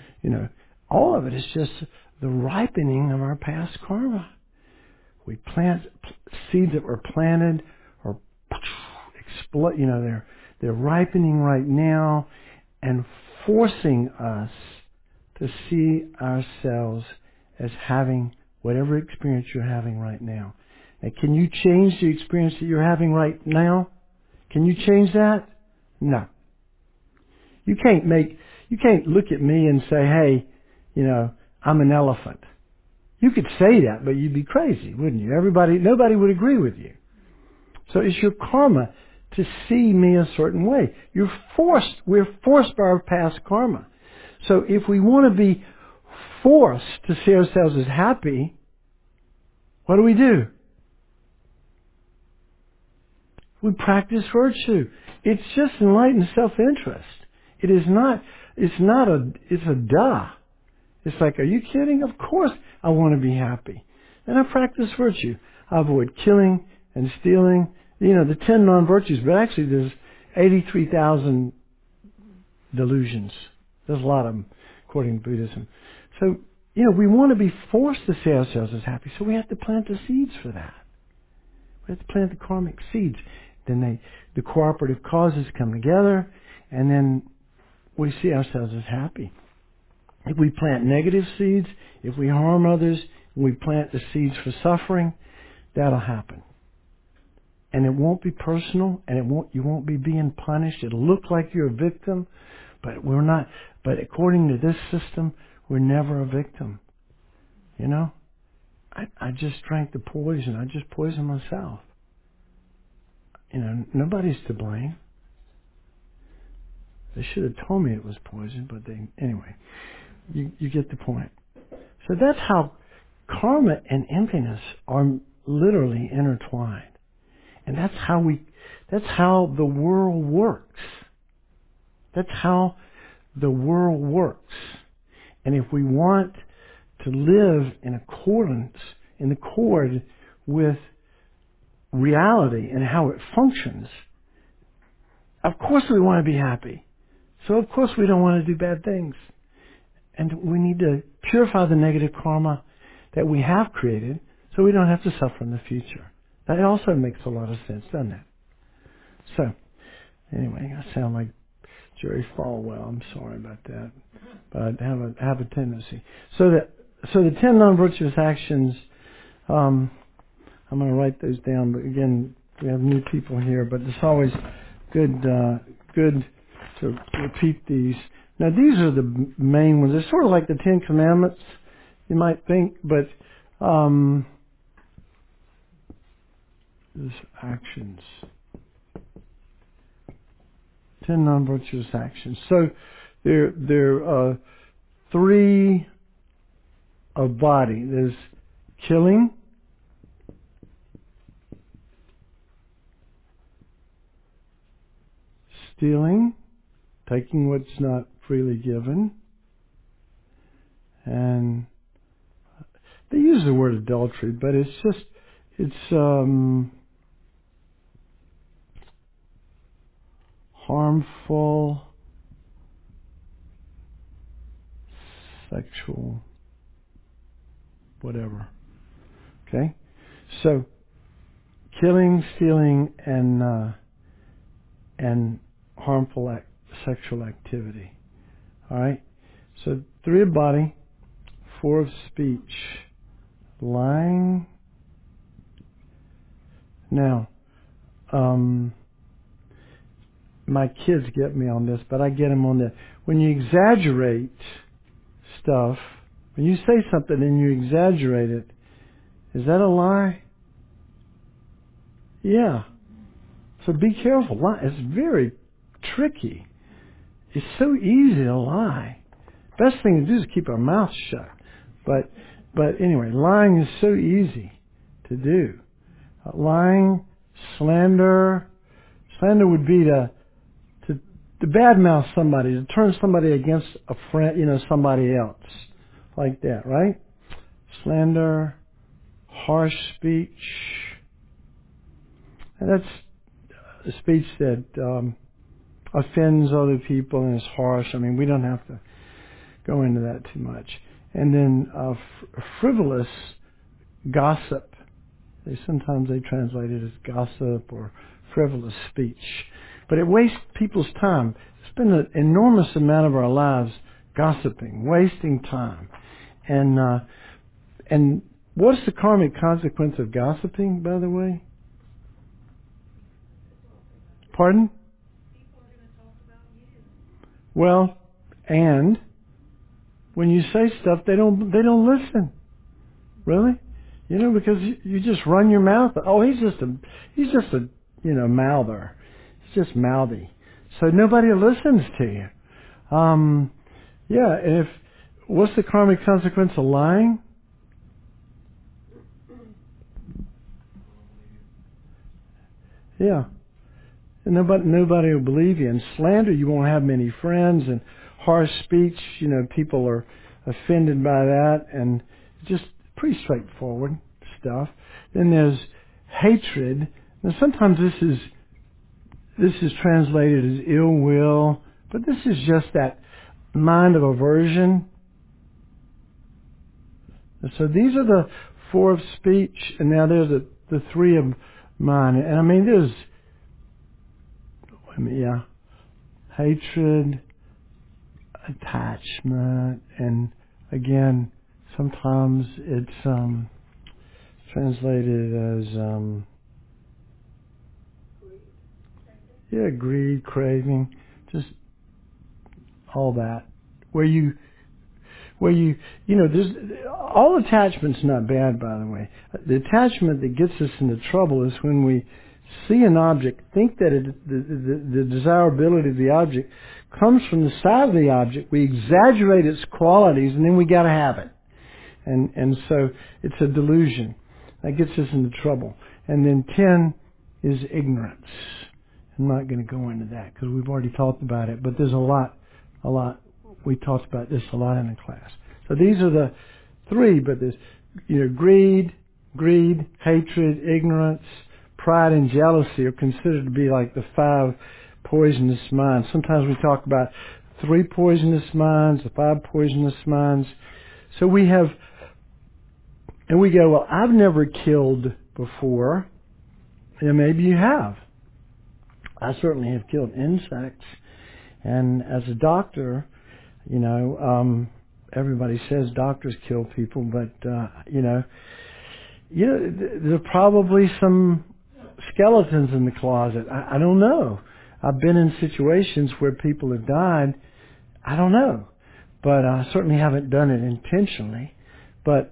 all of it is just the ripening of our past karma. We plant seeds that were planted or explode, they're ripening right now and forcing us to see ourselves as having whatever experience you're having right now. Now, can you change the experience that you're having right now? Can you change that? No. You can't look at me and say, hey, I'm an elephant. You could say that, but you'd be crazy, wouldn't you? Nobody would agree with you. So it's your karma to see me a certain way. We're forced by our past karma. So if we want to be forced to see ourselves as happy, what do? We practice virtue. It's just enlightened self-interest. It's a duh. It's like, are you kidding? Of course I want to be happy. And I practice virtue. I avoid killing and stealing, the 10 non-virtues, but actually there's 83,000 delusions. There's a lot of them, according to Buddhism. So, we want to be forced to see ourselves as happy, so we have to plant the seeds for that. We have to plant the karmic seeds. Then the cooperative causes come together, and then we see ourselves as happy. If we plant negative seeds, if we harm others, we plant the seeds for suffering, that'll happen. And it won't be personal, and you won't be being punished. It'll look like you're a victim, but we're not. But according to this system, we're never a victim. I just drank the poison. I just poisoned myself. Nobody's to blame. They should have told me it was poison, but anyway, you get the point. So that's how karma and emptiness are literally intertwined. And that's how the world works. That's how the world works. And if we want to live in accord with reality and how it functions, of course we want to be happy. So of course we don't want to do bad things. And we need to purify the negative karma that we have created so we don't have to suffer in the future. That also makes a lot of sense, doesn't it? So, anyway, I sound like Jerry Falwell. I'm sorry about that. But I have a tendency. So the 10 non-virtuous actions, I'm going to write those down. But again, we have new people here, but it's always good to repeat these. Now, these are the main ones. They're sort of like the 10 Commandments, you might think, but there's actions. 10 non-virtuous actions. So there are 3 of body. There's killing, stealing, taking what's not freely given, and they use the word adultery, but it's harmful sexual whatever. Okay? So killing, stealing, and harmful sexual activity. Alright? So 3 of body, 4 of speech. Lying. Now, my kids get me on this, but I get them on that. When you exaggerate stuff, when you say something and you exaggerate it, is that a lie? Yeah. So be careful. It's very tricky. It's so easy to lie. Best thing to do is keep our mouths shut. But anyway, lying is so easy to do. Lying, slander. Slander would be to badmouth somebody, to turn somebody against a friend, somebody else. Like that, right? Slander, harsh speech. And that's a speech that offends other people and is harsh. I mean, we don't have to go into that too much. And then frivolous gossip. Sometimes they translate it as gossip or frivolous speech. But it wastes people's time. Spend an enormous amount of our lives gossiping, wasting time. And what's the karmic consequence of gossiping, by the way? Pardon? People are going to talk about you. Well, and when you say stuff, they don't listen. Really? Because you just run your mouth. Oh, he's just a mouther. He's just mouthy. So nobody listens to you. Yeah. What's the karmic consequence of lying? Yeah. And nobody will believe you. And slander, you won't have many friends. And harsh speech, people are offended by that. And just pretty straightforward stuff. Then there's hatred. Now sometimes this is translated as ill will But this is just that mind of aversion. So these are the 4 of speech, and now there's the 3 of mind. And I mean, there's, hatred, attachment, and again, sometimes it's translated as greed, craving, just all that. Where you there's all attachment's not bad, by the way. The attachment that gets us into trouble is when we see an object, think that the desirability of the object comes from the side of the object. We exaggerate its qualities, and then we got to have it. And so it's a delusion. That gets us into trouble. And then 10 is ignorance. I'm not going to go into that because we've already talked about it, but there's a lot. We talked about this a lot in the class. So these are the 3, but there's, greed, hatred, ignorance, pride, and jealousy are considered to be like the 5 poisonous minds. Sometimes we talk about 3 poisonous minds, the 5 poisonous minds. So we have, and we go, well, I've never killed before. Yeah, maybe you have. I certainly have killed insects. And as a doctor, everybody says doctors kill people, but, there are probably some skeletons in the closet. I don't know. I've been in situations where people have died. I don't know. But I certainly haven't done it intentionally. But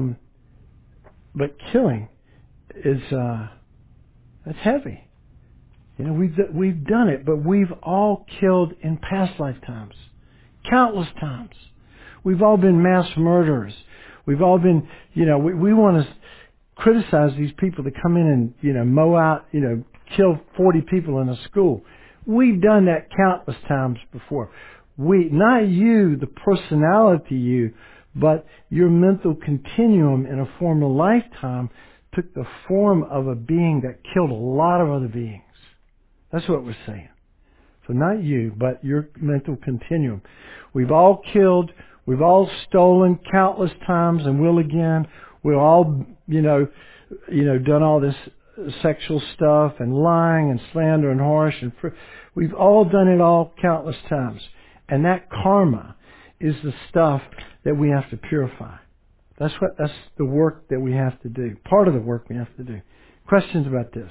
killing is, that's heavy. We've done it, but we've all killed in past lifetimes. Countless times. We've all been mass murderers. We've all been, we want to criticize these people that come in and, mow out, kill 40 people in a school. We've done that countless times before. Not you, the personality you, but your mental continuum in a former lifetime took the form of a being that killed a lot of other beings. That's what we're saying. So not you, but your mental continuum. We've all killed, we've all stolen countless times and will again. We've all, done all this sexual stuff and lying and slander and harsh and we've all done it all countless times. And that karma is the stuff that we have to purify. That's the work that we have to do. Part of the work we have to do. Questions about this?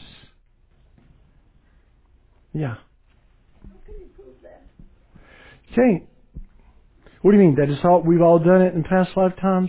Yeah. How can you prove that? Can't. What do you mean? That is all? We've all done it in past lifetimes?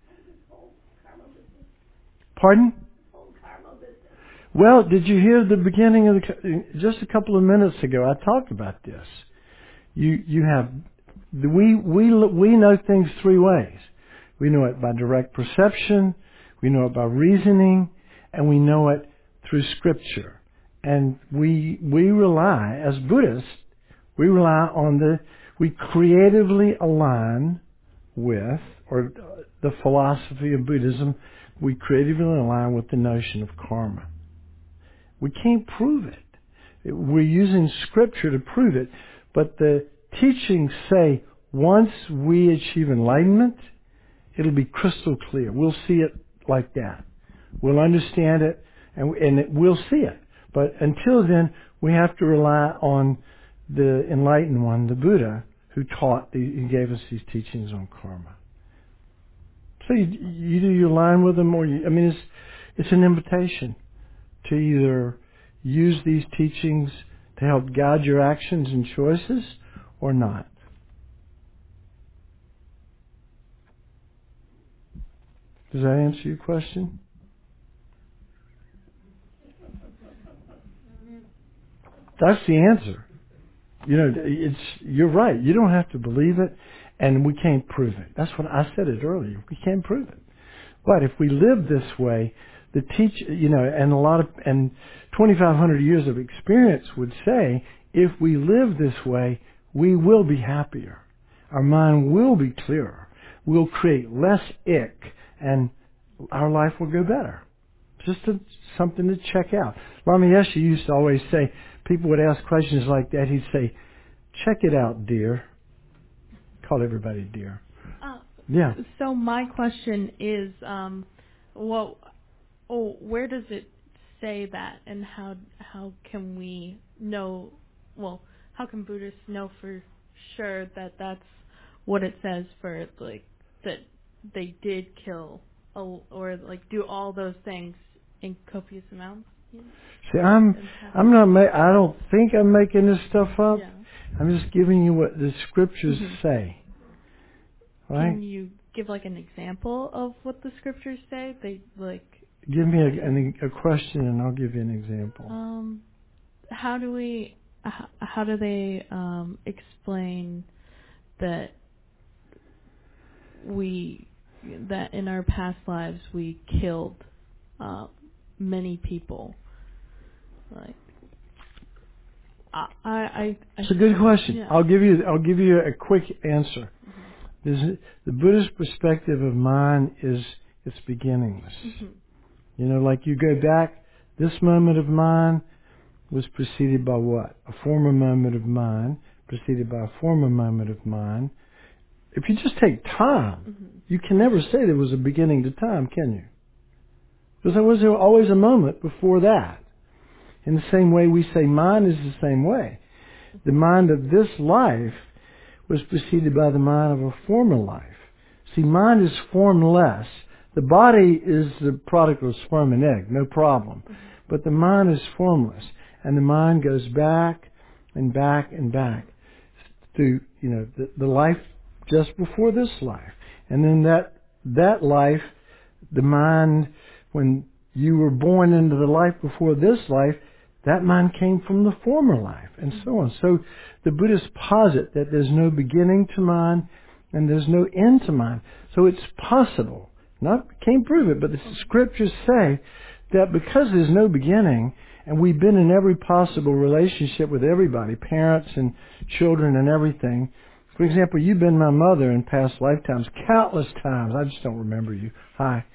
Pardon? Well, did you hear the beginning of just a couple of minutes ago? I talked about this. You have we know things 3 ways. We know it by direct perception, we know it by reasoning, and we know it through Scripture. And we rely, as Buddhists, we creatively align with, or the philosophy of Buddhism, we creatively align with the notion of karma. We can't prove it. We're using Scripture to prove it, but the teachings say once we achieve enlightenment, it'll be crystal clear. We'll see it like that. We'll understand it, and we'll see it. But until then, we have to rely on the enlightened one, the Buddha, who gave us these teachings on karma. So you do you align with them, or it's an invitation to either use these teachings to help guide your actions and choices, or not. Does that answer your question? That's the answer. You're right. You don't have to believe it, and we can't prove it. That's what I said it earlier. We can't prove it. But if we live this way, and 2,500 years of experience would say, if we live this way, we will be happier. Our mind will be clearer. We'll create less ick, and our life will go better. Just something to check out. Lama Yeshe used to always say, people would ask questions like that. He'd say, check it out, dear. Call everybody dear. Yeah. So my question is, where does it say that, and how can we know? Well, how can Buddhists know for sure that that's what it says for like that they did kill or like do all those things in copious amounts? See, I'm not. I don't think I'm making this stuff up. Yeah. I'm just giving you what the scriptures say. Right? Can you give like an example of what the scriptures say? They like. Give me a question, and I'll give you an example. How do they explain that in our past lives we killed many people? Like, it's a good question. Yeah. I'll give you a quick answer. The Buddhist perspective of mind is it's beginningless. You know, like you go back, this moment of mind was preceded by what? A former moment of mind, preceded by a former moment of mind. If you just take time, you can never say there was a beginning to time, can you? Because there was always a moment before that. In the same way we say mind is the same way. The mind of this life was preceded by the mind of a former life. See, mind is formless. The body is the product of sperm and egg, no problem. But the mind is formless. And the mind goes back and back and back through, the life just before this life. And then that life, the mind, when you were born into the life before this life, that mind came from the former life, and so on. So the Buddhists posit that there's no beginning to mind and there's no end to mind. So it's possible. Can't prove it, but the scriptures say that because there's no beginning, and we've been in every possible relationship with everybody, parents and children and everything. For example, you've been my mother in past lifetimes, countless times. I just don't remember you. Hi.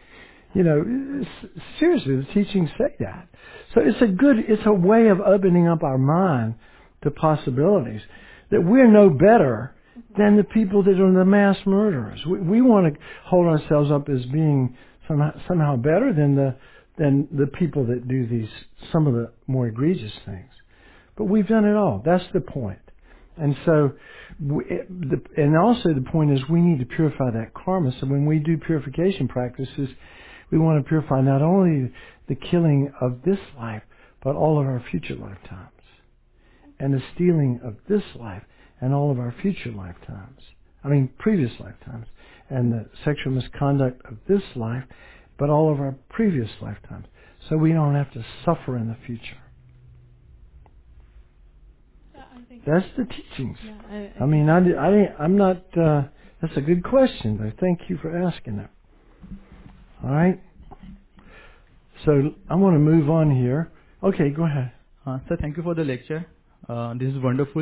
Seriously, the teachings say that. So it's a way of opening up our mind to possibilities. That we're no better than the people that are the mass murderers. We want to hold ourselves up as being somehow better than the people that do some of the more egregious things. But we've done it all. That's the point. And so, and also the point is we need to purify that karma. So when we do purification practices, we want to purify not only the killing of this life, but all of our future lifetimes. And the stealing of this life and all of our future lifetimes. Previous lifetimes. And the sexual misconduct of this life, but all of our previous lifetimes. So we don't have to suffer in the future. That's the teachings. Yeah, I'm not, that's a good question, though. Thank you for asking that. All right. So I want to move on here. Okay, go ahead. Sir, thank you for the lecture. This is wonderful.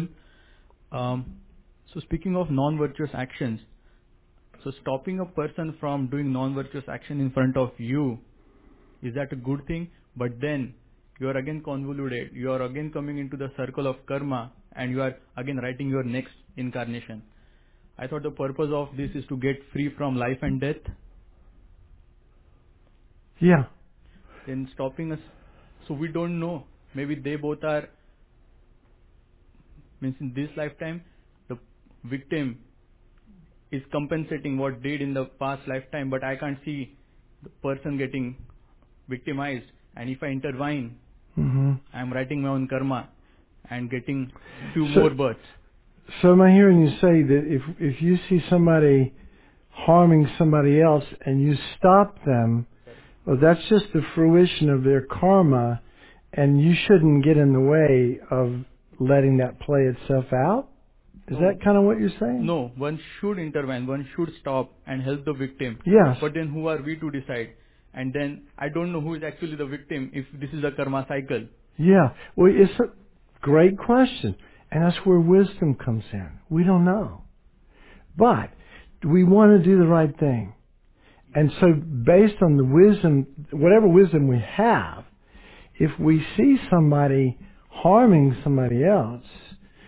So speaking of non-virtuous actions, so stopping a person from doing non-virtuous action in front of you, is that a good thing? But then you are again convoluted. You are again coming into the circle of karma, and you are again writing your next incarnation. I thought the purpose of this is to get free from life and death. Yeah. Then stopping us, so we don't know. Maybe they both are, means in this lifetime, the victim is compensating what did in the past lifetime, but I can't see the person getting victimized. And if I intervene, I'm writing my own karma and getting few more births. So am I hearing you say that if you see somebody harming somebody else and you stop them, well, that's just the fruition of their karma, and you shouldn't get in the way of letting that play itself out? Is that kind of what you're saying? No, one should intervene, one should stop and help the victim. Yes. But then who are we to decide? And then I don't know who is actually the victim if this is a karma cycle. Yeah. Well, it's a great question. And that's where wisdom comes in. We don't know. But we want to do the right thing. And so based on the wisdom, whatever wisdom we have, if we see somebody harming somebody else,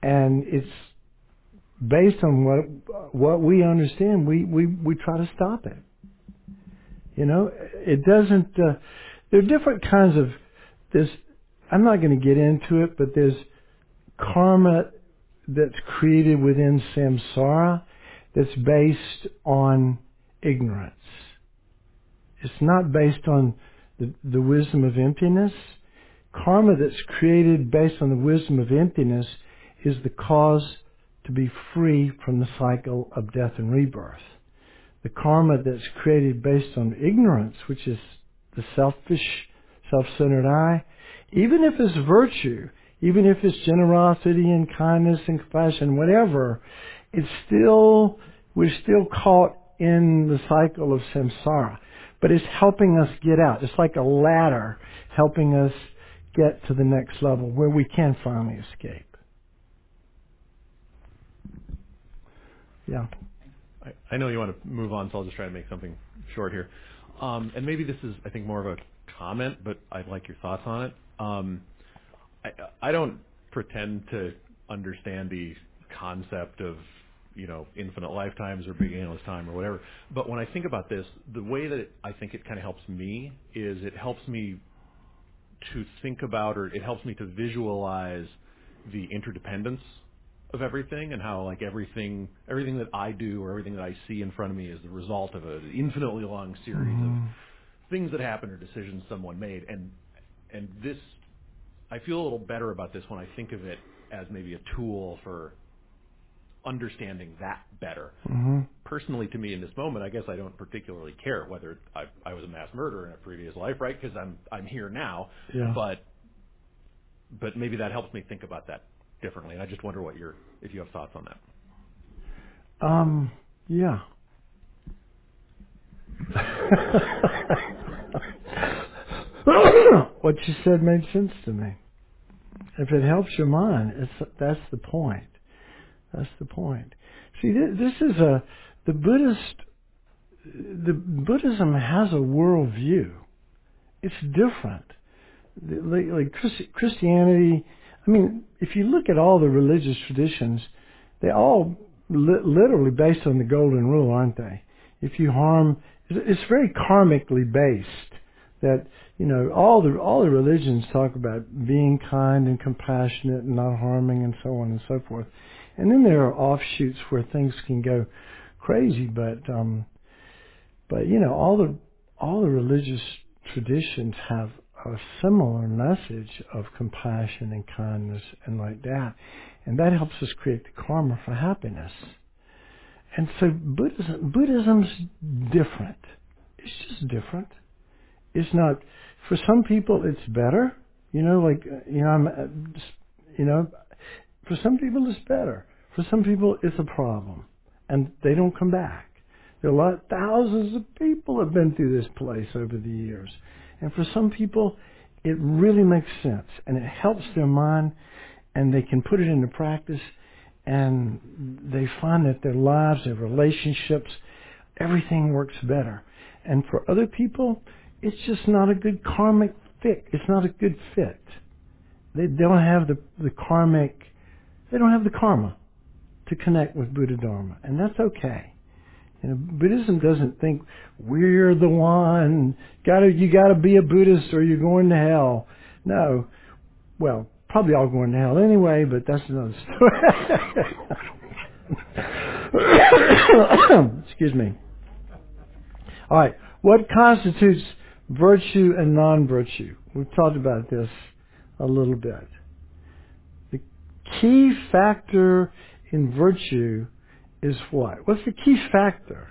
and it's based on what we understand. We try to stop it. You know, it doesn't. There are different kinds of this. I'm not going to get into it, but there's karma that's created within samsara that's based on ignorance. It's not based on the wisdom of emptiness. Karma that's created based on the wisdom of emptiness is the cause to be free from the cycle of death and rebirth. The karma that's created based on ignorance, which is the selfish, self-centered I, even if it's virtue, even if it's generosity and kindness and compassion, whatever, we're still caught in the cycle of samsara. But it's helping us get out. It's like a ladder helping us get to the next level where we can finally escape. Yeah. I know you want to move on, so I'll just try to make something short here. And maybe this is, I think, more of a comment, but I'd like your thoughts on it. I don't pretend to understand the concept of, infinite lifetimes or beginningless time or whatever. But when I think about this, the way that I think it kind of helps me is it helps me to think about, or it helps me to visualize the interdependence of everything, and how like everything that I do or everything that I see in front of me is the result of an infinitely long series of things that happened or decisions someone made. And this, I feel a little better about this when I think of it as maybe a tool for understanding that better. Personally, to me in this moment, I guess I don't particularly care whether I was a mass murderer in a previous life, right? Because I'm here now. Yeah. But maybe that helps me think about that differently. And I just wonder if you have thoughts on that. Yeah. What you said made sense to me. If it helps your mind, that's the point. That's the point. See, this is the Buddhism has a worldview. It's different. Like Christianity, I mean, if you look at all the religious traditions, they all literally based on the golden rule, aren't they? If you harm, it's very karmically based. That, all the religions talk about being kind and compassionate and not harming and so on and so forth. And then there are offshoots where things can go crazy, but all the religious traditions have a similar message of compassion and kindness and like that. And that helps us create the karma for happiness. And so Buddhism's different. It's just different. It's not, for some people it's better. For some people it's better. For some people it's a problem. And they don't come back. There are thousands of people have been through this place over the years. And for some people, it really makes sense. And it helps their mind, and they can put it into practice, and they find that their lives, their relationships, everything works better. And for other people, it's just not a good karmic fit. It's not a good fit. They don't have the karma to connect with Buddha Dharma. And that's okay. Buddhism doesn't think we're the one. You gotta be a Buddhist or you're going to hell. No. Well, probably all going to hell anyway, but that's another story. Excuse me. All right. What constitutes virtue and non-virtue? We've talked about this a little bit. The key factor in virtue is what? What's the key factor?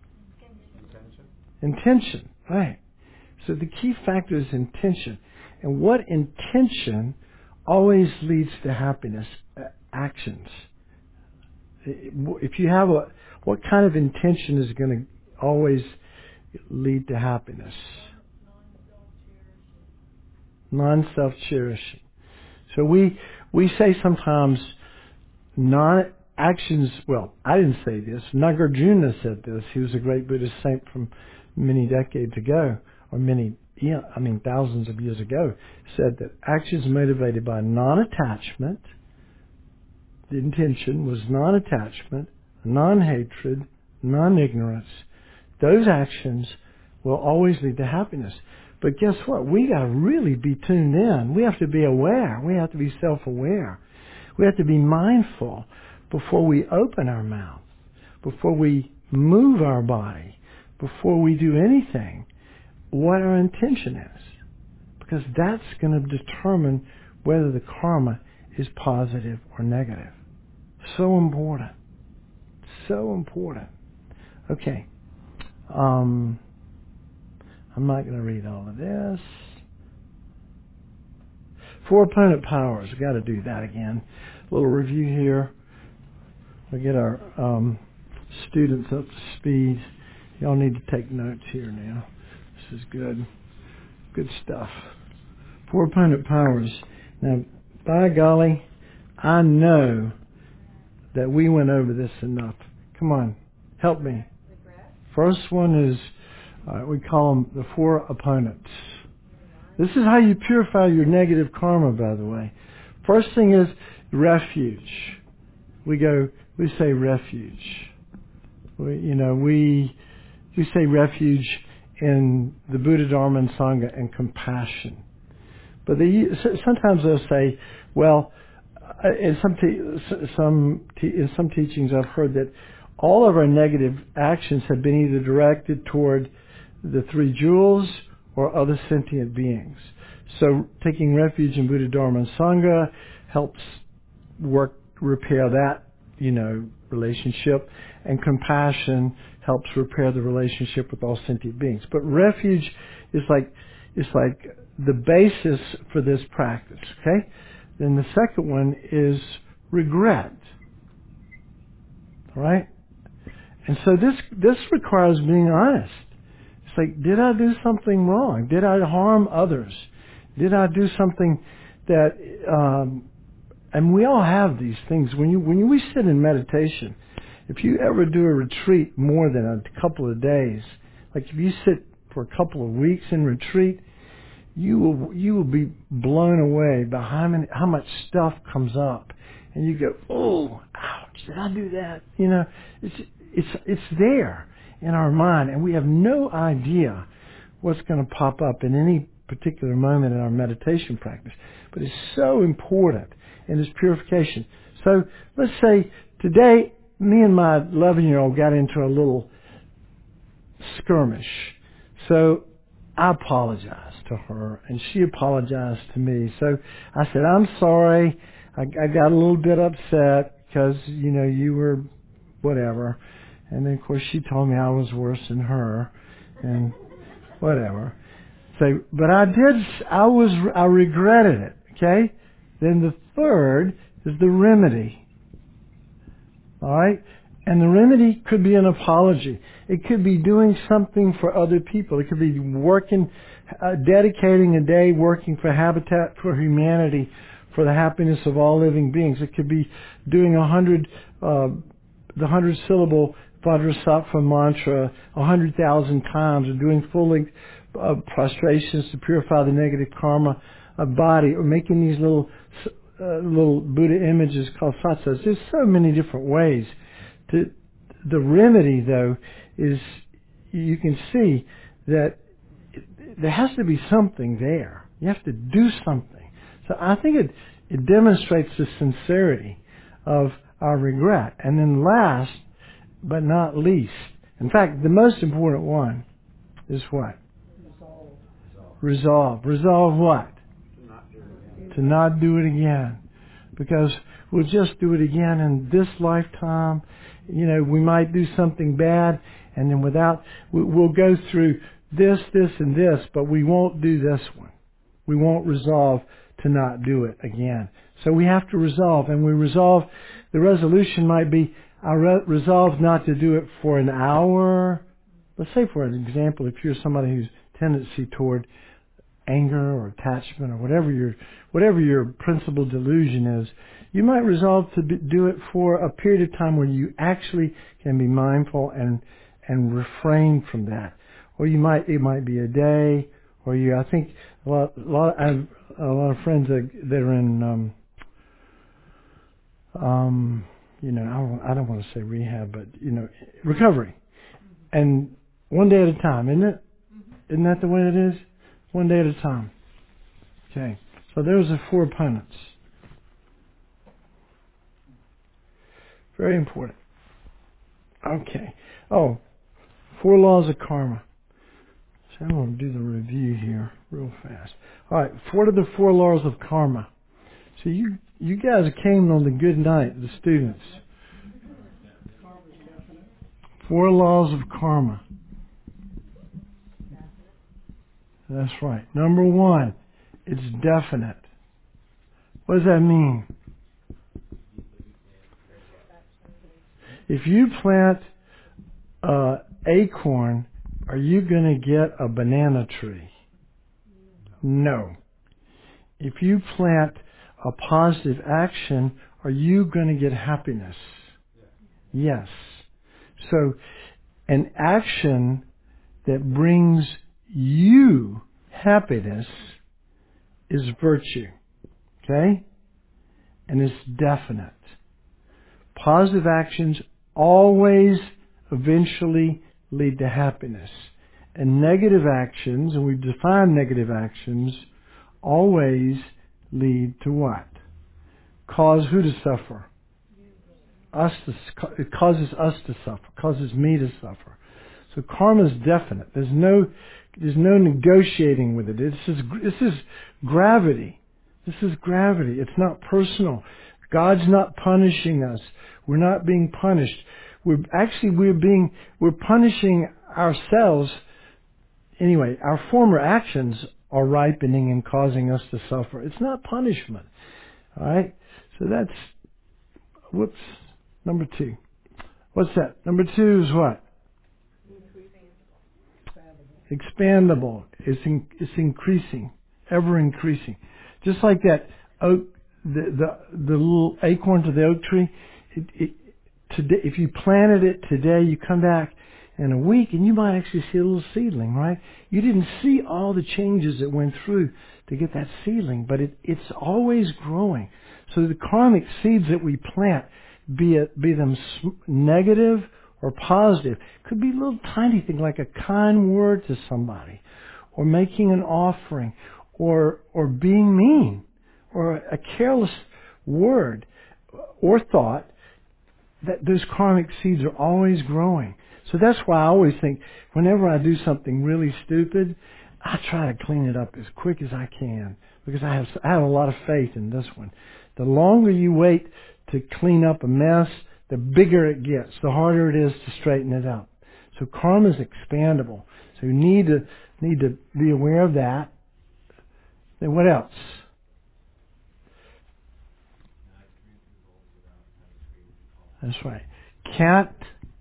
Intention, right. So the key factor is intention. And what intention always leads to happiness? Actions. If you have what kind of intention is going to always lead to happiness? Non-self-cherishing. So we say sometimes actions, well, I didn't say this. Nagarjuna said this. He was a great Buddhist saint from many decades ago, or thousands of years ago, said that actions motivated by non-attachment, the intention was non-attachment, non-hatred, non-ignorance, those actions will always lead to happiness. But guess what? We got to really be tuned in. We have to be aware. We have to be self-aware. We have to be mindful before we open our mouth, before we move our body, before we do anything, what our intention is. Because that's going to determine whether the karma is positive or negative. So important. So important. Okay. I'm not going to read all of this. 4 opponent powers. We've got to do that again. A little review here. We'll get our students up to speed. Y'all need to take notes here now. This is good. Good stuff. 4 opponent powers. Now, by golly, I know that we went over this enough. Come on, help me. First one is, we call them the 4 opponents. This is how you purify your negative karma, by the way. First thing is refuge. We say refuge. We say refuge in the Buddha, Dharma, and Sangha, and compassion. But sometimes they'll say, well, in some teachings I've heard that all of our negative actions have been either directed toward the 3 jewels or other sentient beings. So taking refuge in Buddha, Dharma, and Sangha helps repair that, relationship, and compassion helps repair the relationship with all sentient beings. But refuge is like the basis for this practice, okay? Then the second one is regret. All right? And so this requires being honest. It's like, did I do something wrong? Did I harm others? Did I do something that and we all have these things. When we sit in meditation, if you ever do a retreat more than a couple of days, like if you sit for a couple of weeks in retreat, you will be blown away by how much stuff comes up, and you go, oh, ouch, did I do that? It's there in our mind, and we have no idea what's going to pop up in any particular moment in our meditation practice. But it's so important in this purification. So let's say today, me and my 11-year-old got into a little skirmish. So I apologized to her, and she apologized to me. So I said, I'm sorry. I got a little bit upset because, you were whatever. And then, of course, she told me I was worse than her and whatever. So, but I regretted it, okay? Then the third is the remedy. All right? And the remedy could be an apology. It could be doing something for other people. It could be dedicating a day working for Habitat for Humanity for the happiness of all living beings. It could be doing the 100-syllable Vajrasattva mantra 100,000 times, or doing full-length prostrations to purify the negative karma of body, or making these little Buddha images called sattsas. There's so many different ways. The remedy, though, is you can see that there has to be something there. You have to do something. So I think it demonstrates the sincerity of our regret. And then last but not least, in fact, the most important one is what? Resolve. Resolve what? To not do it again. Because we'll just do it again in this lifetime. We might do something bad, and then we'll go through this, and this, but we won't do this one. We won't resolve to not do it again. So we have to resolve, and the resolution might be, I resolve not to do it for an hour. Let's say, for an example, if you're somebody whose tendency toward anger or attachment or whatever your principal delusion is, you might resolve to do it for a period of time where you actually can be mindful and refrain from that. Or it might be a day, or I think I have a lot of friends that are in I don't want to say rehab, but, recovery. And one day at a time, isn't it? Isn't that the way it is? One day at a time. Okay. So there's the 4 opponents. Very important. Okay. 4 laws of karma. So I'm going to do the review here real fast. All right. What are the 4 laws of karma? So you guys came on the good night, the students. 4 laws of karma. That's right. Number 1, it's definite. What does that mean? If you plant an acorn, are you going to get a banana tree? No. If you plant a positive action, are you going to get happiness? Yes. So, an action that brings you happiness is virtue. Okay? And it's definite. Positive actions always eventually lead to happiness. And negative actions, and we've defined negative actions, always lead to what? Cause who to suffer? It causes us to suffer. Causes me to suffer. So karma is definite. There's no negotiating with it. This is gravity. This is gravity. It's not personal. God's not punishing us. We're not being punished. We're punishing ourselves. Anyway, our former actions are ripening and causing us to suffer. It's not punishment. All right? So that's, number 2. What's that? Number 2 is what? Expandable. It's increasing, ever increasing. Just like that oak, the little acorn to the oak tree. Today, if you planted it today, you come back in a week and you might actually see a little seedling, right? You didn't see all the changes that went through to get that seedling, but it's always growing. So the karmic seeds that we plant, be them negative or positive, could be a little tiny thing like a kind word to somebody, or making an offering, or being mean, or a careless word or thought. That those karmic seeds are always growing. So that's why I always think whenever I do something really stupid, I try to clean it up as quick as I can, because I have a lot of faith in this one. The longer you wait to clean up a mess, the bigger it gets, the harder it is to straighten it out. So karma is expandable. So you need to be aware of that. Then what else? That's right. Can't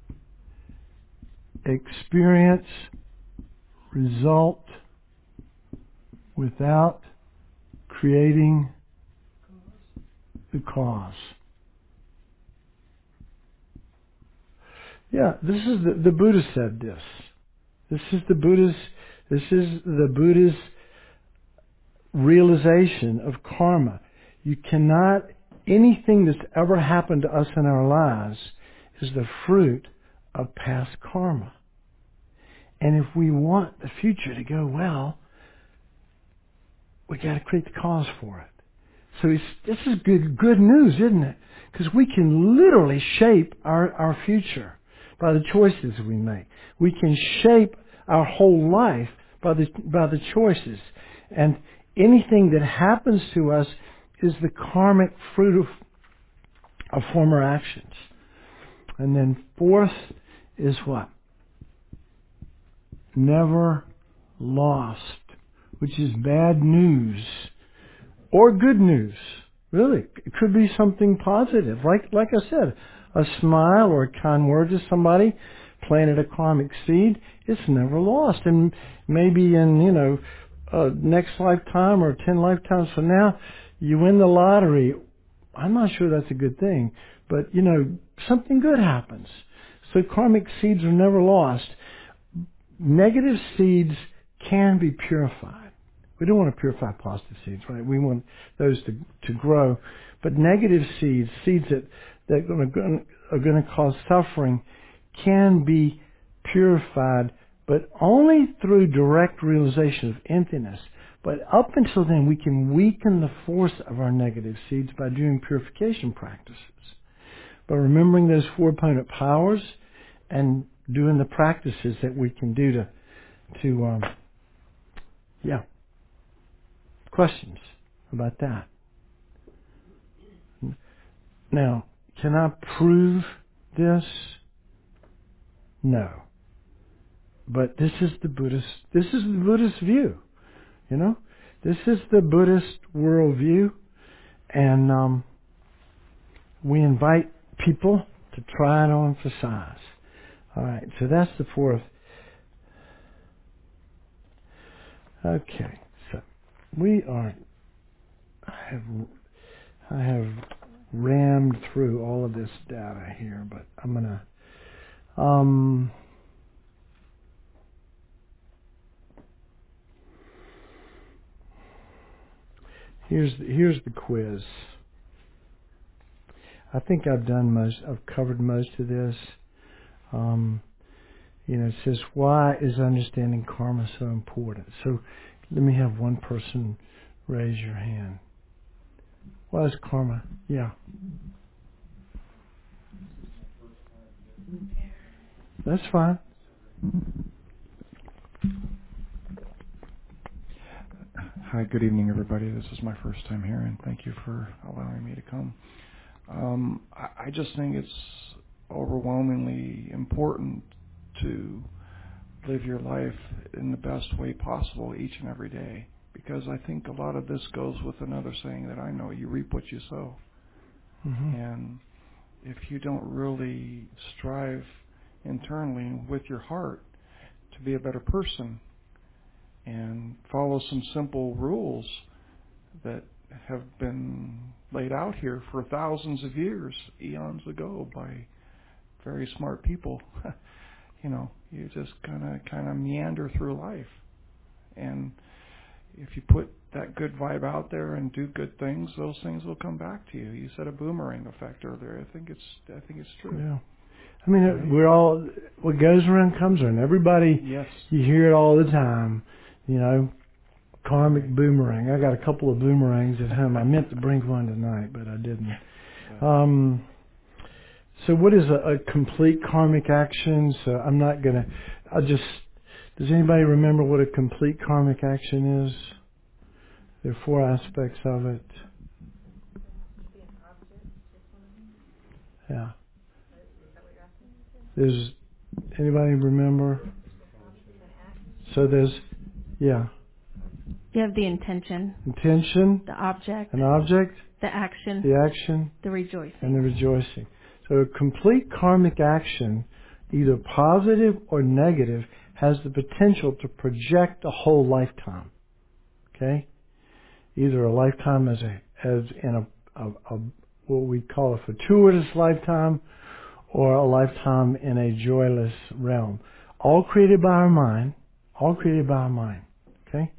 experience result without creating the cause. Yeah, this is the Buddha said this. This is the Buddha's realization of karma. You cannot, anything that's ever happened to us in our lives is the fruit of past karma. And if we want the future to go well, we got to create the cause for it. So this is good news, isn't it? Because we can literally shape our future by the choices we make. We can shape our whole life by the choices. And anything that happens to us is the karmic fruit of former actions. And then 4th is what? Never lost, which is bad news or good news. Really, it could be something positive. Like I said, a smile or a kind word to somebody, planted a karmic seed. It's never lost, and maybe in next lifetime or 10 lifetimes from now, you win the lottery. I'm not sure that's a good thing, but something good happens. So karmic seeds are never lost. Negative seeds can be purified. We don't want to purify positive seeds, right? We want those to grow. But negative seeds that are going to cause suffering, can be purified, but only through direct realization of emptiness. But up until then, we can weaken the force of our negative seeds by doing purification practices. By remembering those 4 opponent powers and doing the practices that we can do to questions about that. Now, can I prove this? No. But this is the Buddhist view. You know? This is the Buddhist worldview, and we invite people to try it on for size. All right, so that's the fourth. Okay, so I have rammed through all of this data here, but I'm gonna here's the quiz. I think I've covered most of this. It says, why is understanding karma so important? So let me have one person raise your hand. Why is karma? Yeah. That's fine. Hi, good evening, everybody. This is my first time here, and thank you for allowing me to come. I just think it's overwhelmingly important to live your life in the best way possible each and every day, because I think a lot of this goes with another saying that I know: you reap what you sow. Mm-hmm. And if you don't really strive internally with your heart to be a better person and follow some simple rules that have been laid out here for thousands of years, eons ago, by very smart people, you just kind of meander through life. And if you put that good vibe out there and do good things, those things will come back to you. You said a boomerang effect earlier. I think it's true. Yeah. I mean, we're all, what goes around comes around. Everybody, yes. You hear it all the time, karmic boomerang. I got a couple of boomerangs at home. I meant to bring one tonight, but I didn't. So what is a complete karmic action? So I'm not going to, does anybody remember what a complete karmic action is? There are 4 aspects of it. Yeah. Does anybody remember? So you have the intention. Intention. The object. An object. The action. The action. The rejoicing. And the rejoicing. So a complete karmic action, either positive or negative, has the potential to project a whole lifetime. Okay? Either a lifetime as in a what we call a fortuitous lifetime, or a lifetime in a joyless realm. All created by our mind. All created by our mind. Okay?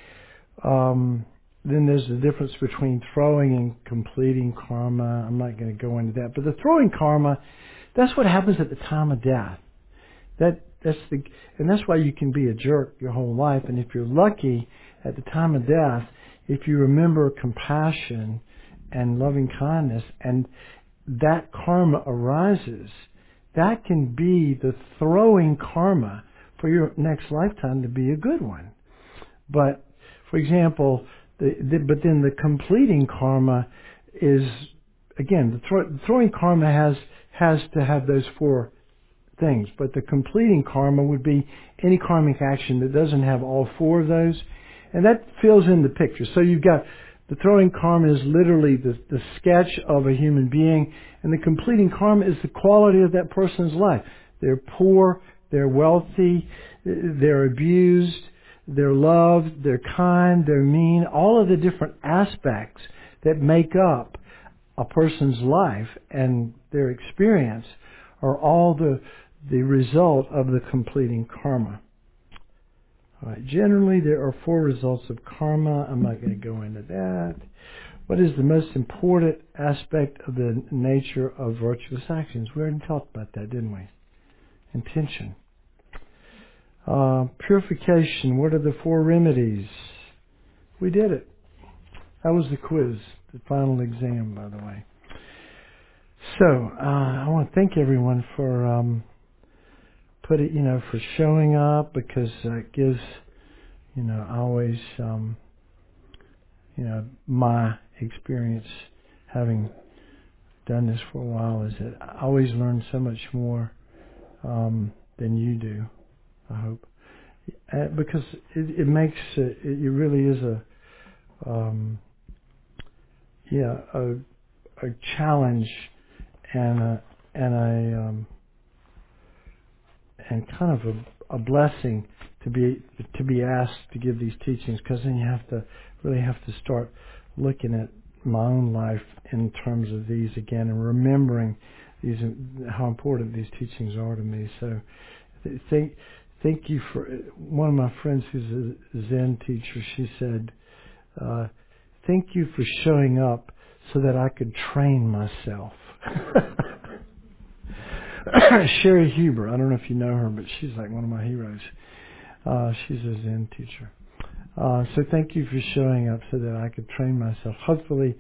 Then there's the difference between throwing and completing karma. I'm not going to go into that. But the throwing karma, that's what happens at the time of death. And that's why you can be a jerk your whole life. And if you're lucky, at the time of death, if you remember compassion and loving kindness, and that karma arises, that can be the throwing karma for your next lifetime to be a good one. But, for example, but then the completing karma is, again, the throwing karma has to have those 4 things. But the completing karma would be any karmic action that doesn't have all 4 of those. And that fills in the picture. So you've got the throwing karma is literally the sketch of a human being, and the completing karma is the quality of that person's life. They're poor, they're wealthy, they're abused, they're loved, they're kind, they're mean. All of the different aspects that make up a person's life and their experience are all the result of the completing karma. All right. Generally, there are 4 results of karma. I'm not going to go into that. What is the most important aspect of the nature of virtuous actions? We already talked about that, didn't we? Intention. Purification. What are the 4 remedies? We did it. That was the quiz, the final exam, by the way. So I want to thank everyone for for showing up, because it gives, always, my experience having done this for a while is that I always learn so much more than you do, I hope. Because it makes it really is a challenge and kind of a blessing to be asked to give these teachings, because then you have to start looking at my own life in terms of these again, and remembering how important these teachings are to me. So thank you for, one of my friends who's a Zen teacher, she said, thank you for showing up so that I could train myself. Sherry Huber, I don't know if you know her, but she's like one of my heroes. She's a Zen teacher. So thank you for showing up so that I could train myself. Hopefully,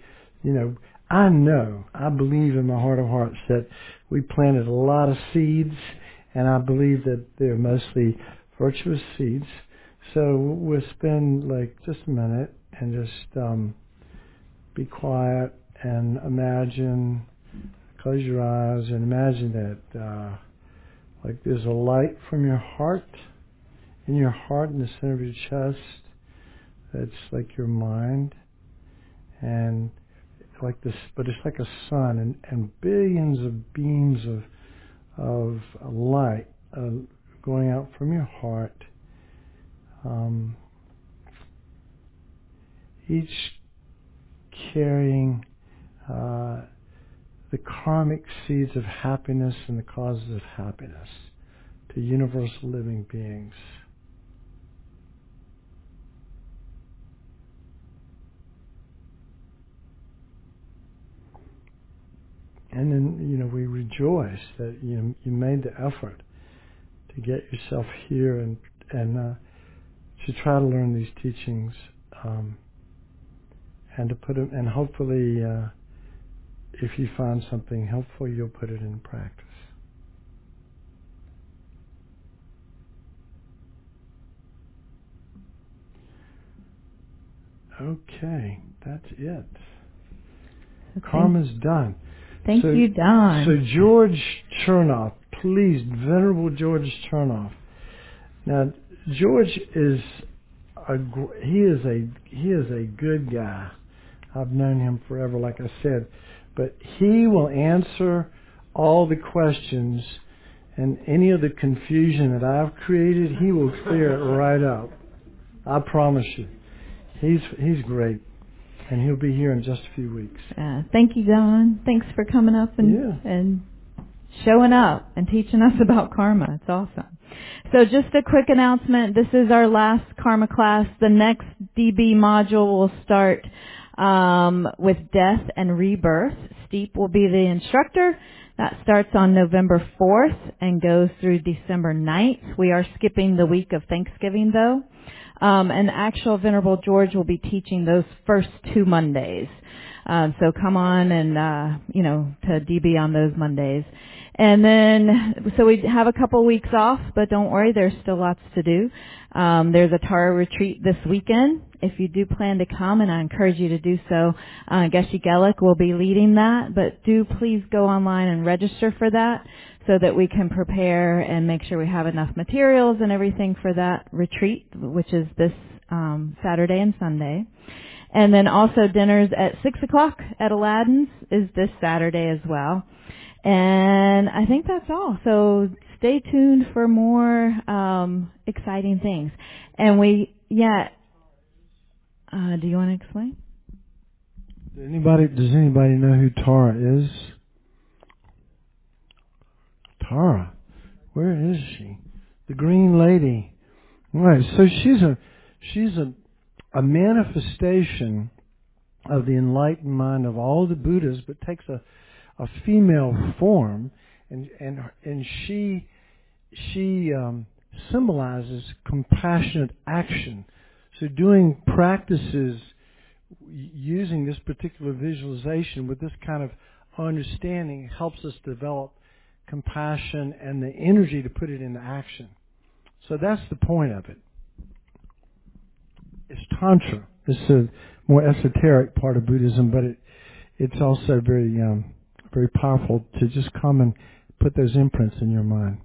I believe in my heart of hearts that we planted a lot of seeds, and I believe that they're mostly virtuous seeds. So we'll spend just a minute and just be quiet and imagine. Close your eyes and imagine that there's a light from your heart, in the center of your chest. That's like your mind, and like this, but it's like a sun, and billions of beams of light going out from your heart. Each carrying the karmic seeds of happiness and the causes of happiness to universal living beings. And then, we rejoice that you made the effort to get yourself here and to try to learn these teachings, and to put them, and hopefully, if you find something helpful, you'll put it in practice. Okay, that's it. Okay. Karma's done. Thank you, Don. So George Chernoff, please, Venerable George Chernoff. Now, George is he is a good guy. I've known him forever, like I said, but he will answer all the questions, and any of the confusion that I've created, he will clear it right up. I promise you. He's great. And he'll be here in just a few weeks. Thank you, Don. Thanks for coming up and showing up and teaching us about karma. It's awesome. So just a quick announcement. This is our last karma class. The next DB module will start with death and rebirth. Steep will be the instructor. That starts on November 4th and goes through December 9th. We are skipping the week of Thanksgiving, though. And actual Venerable George will be teaching those first 2 Mondays. So come on and, to DB on those Mondays. And then, so we have a couple weeks off, but don't worry, there's still lots to do. There's a Tara retreat this weekend. If you do plan to come, and I encourage you to do so, Geshe Gelik will be leading that, but do please go online and register for that so that we can prepare and make sure we have enough materials and everything for that retreat, which is this Saturday and Sunday. And then also dinners at 6 o'clock at Aladdin's is this Saturday as well. And I think that's all. So stay tuned for more exciting things. And do you want to explain? Does anybody know who Tara is? Tara, where is she? The green lady. Right. So she's a manifestation of the enlightened mind of all the Buddhas, but takes a female form, and she symbolizes compassionate action. So doing practices using this particular visualization with this kind of understanding helps us develop compassion and the energy to put it into action. So that's the point of it. It's Tantra. It's a more esoteric part of Buddhism, but it's also very very powerful to just come and put those imprints in your mind.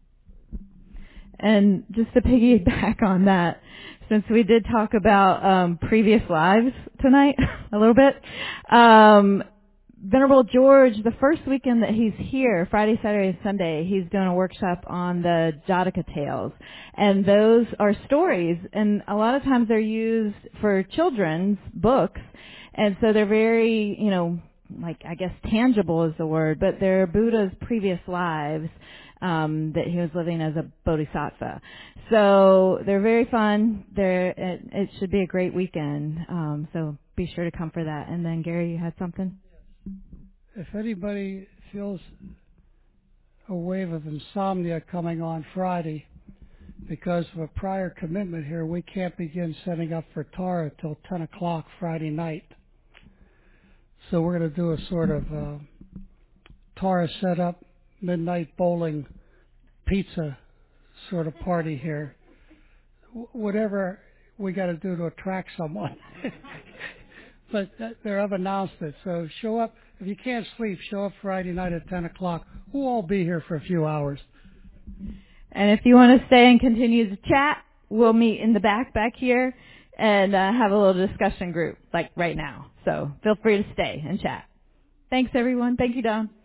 And just to piggyback on that, since we did talk about previous lives tonight a little bit, Venerable George, the first weekend that he's here, Friday, Saturday, and Sunday, he's doing a workshop on the Jataka tales. And those are stories, and a lot of times they're used for children's books, and so they're very, like, I guess tangible is the word, but they're Buddha's previous lives that he was living as a bodhisattva. So they're very fun. It should be a great weekend. So be sure to come for that. And then, Gary, you had something? If anybody feels a wave of insomnia coming on Friday, because of a prior commitment here, we can't begin setting up for Tara till 10 o'clock Friday night. So we're going to do a sort of Tara setup, midnight bowling, pizza sort of party here. Whatever we got to do to attract someone. But they've announced it. So show up. If you can't sleep, show up Friday night at 10 o'clock. We'll all be here for a few hours. And if you want to stay and continue to chat, we'll meet in the back here and have a little discussion group like right now. So feel free to stay and chat. Thanks, everyone. Thank you, Don.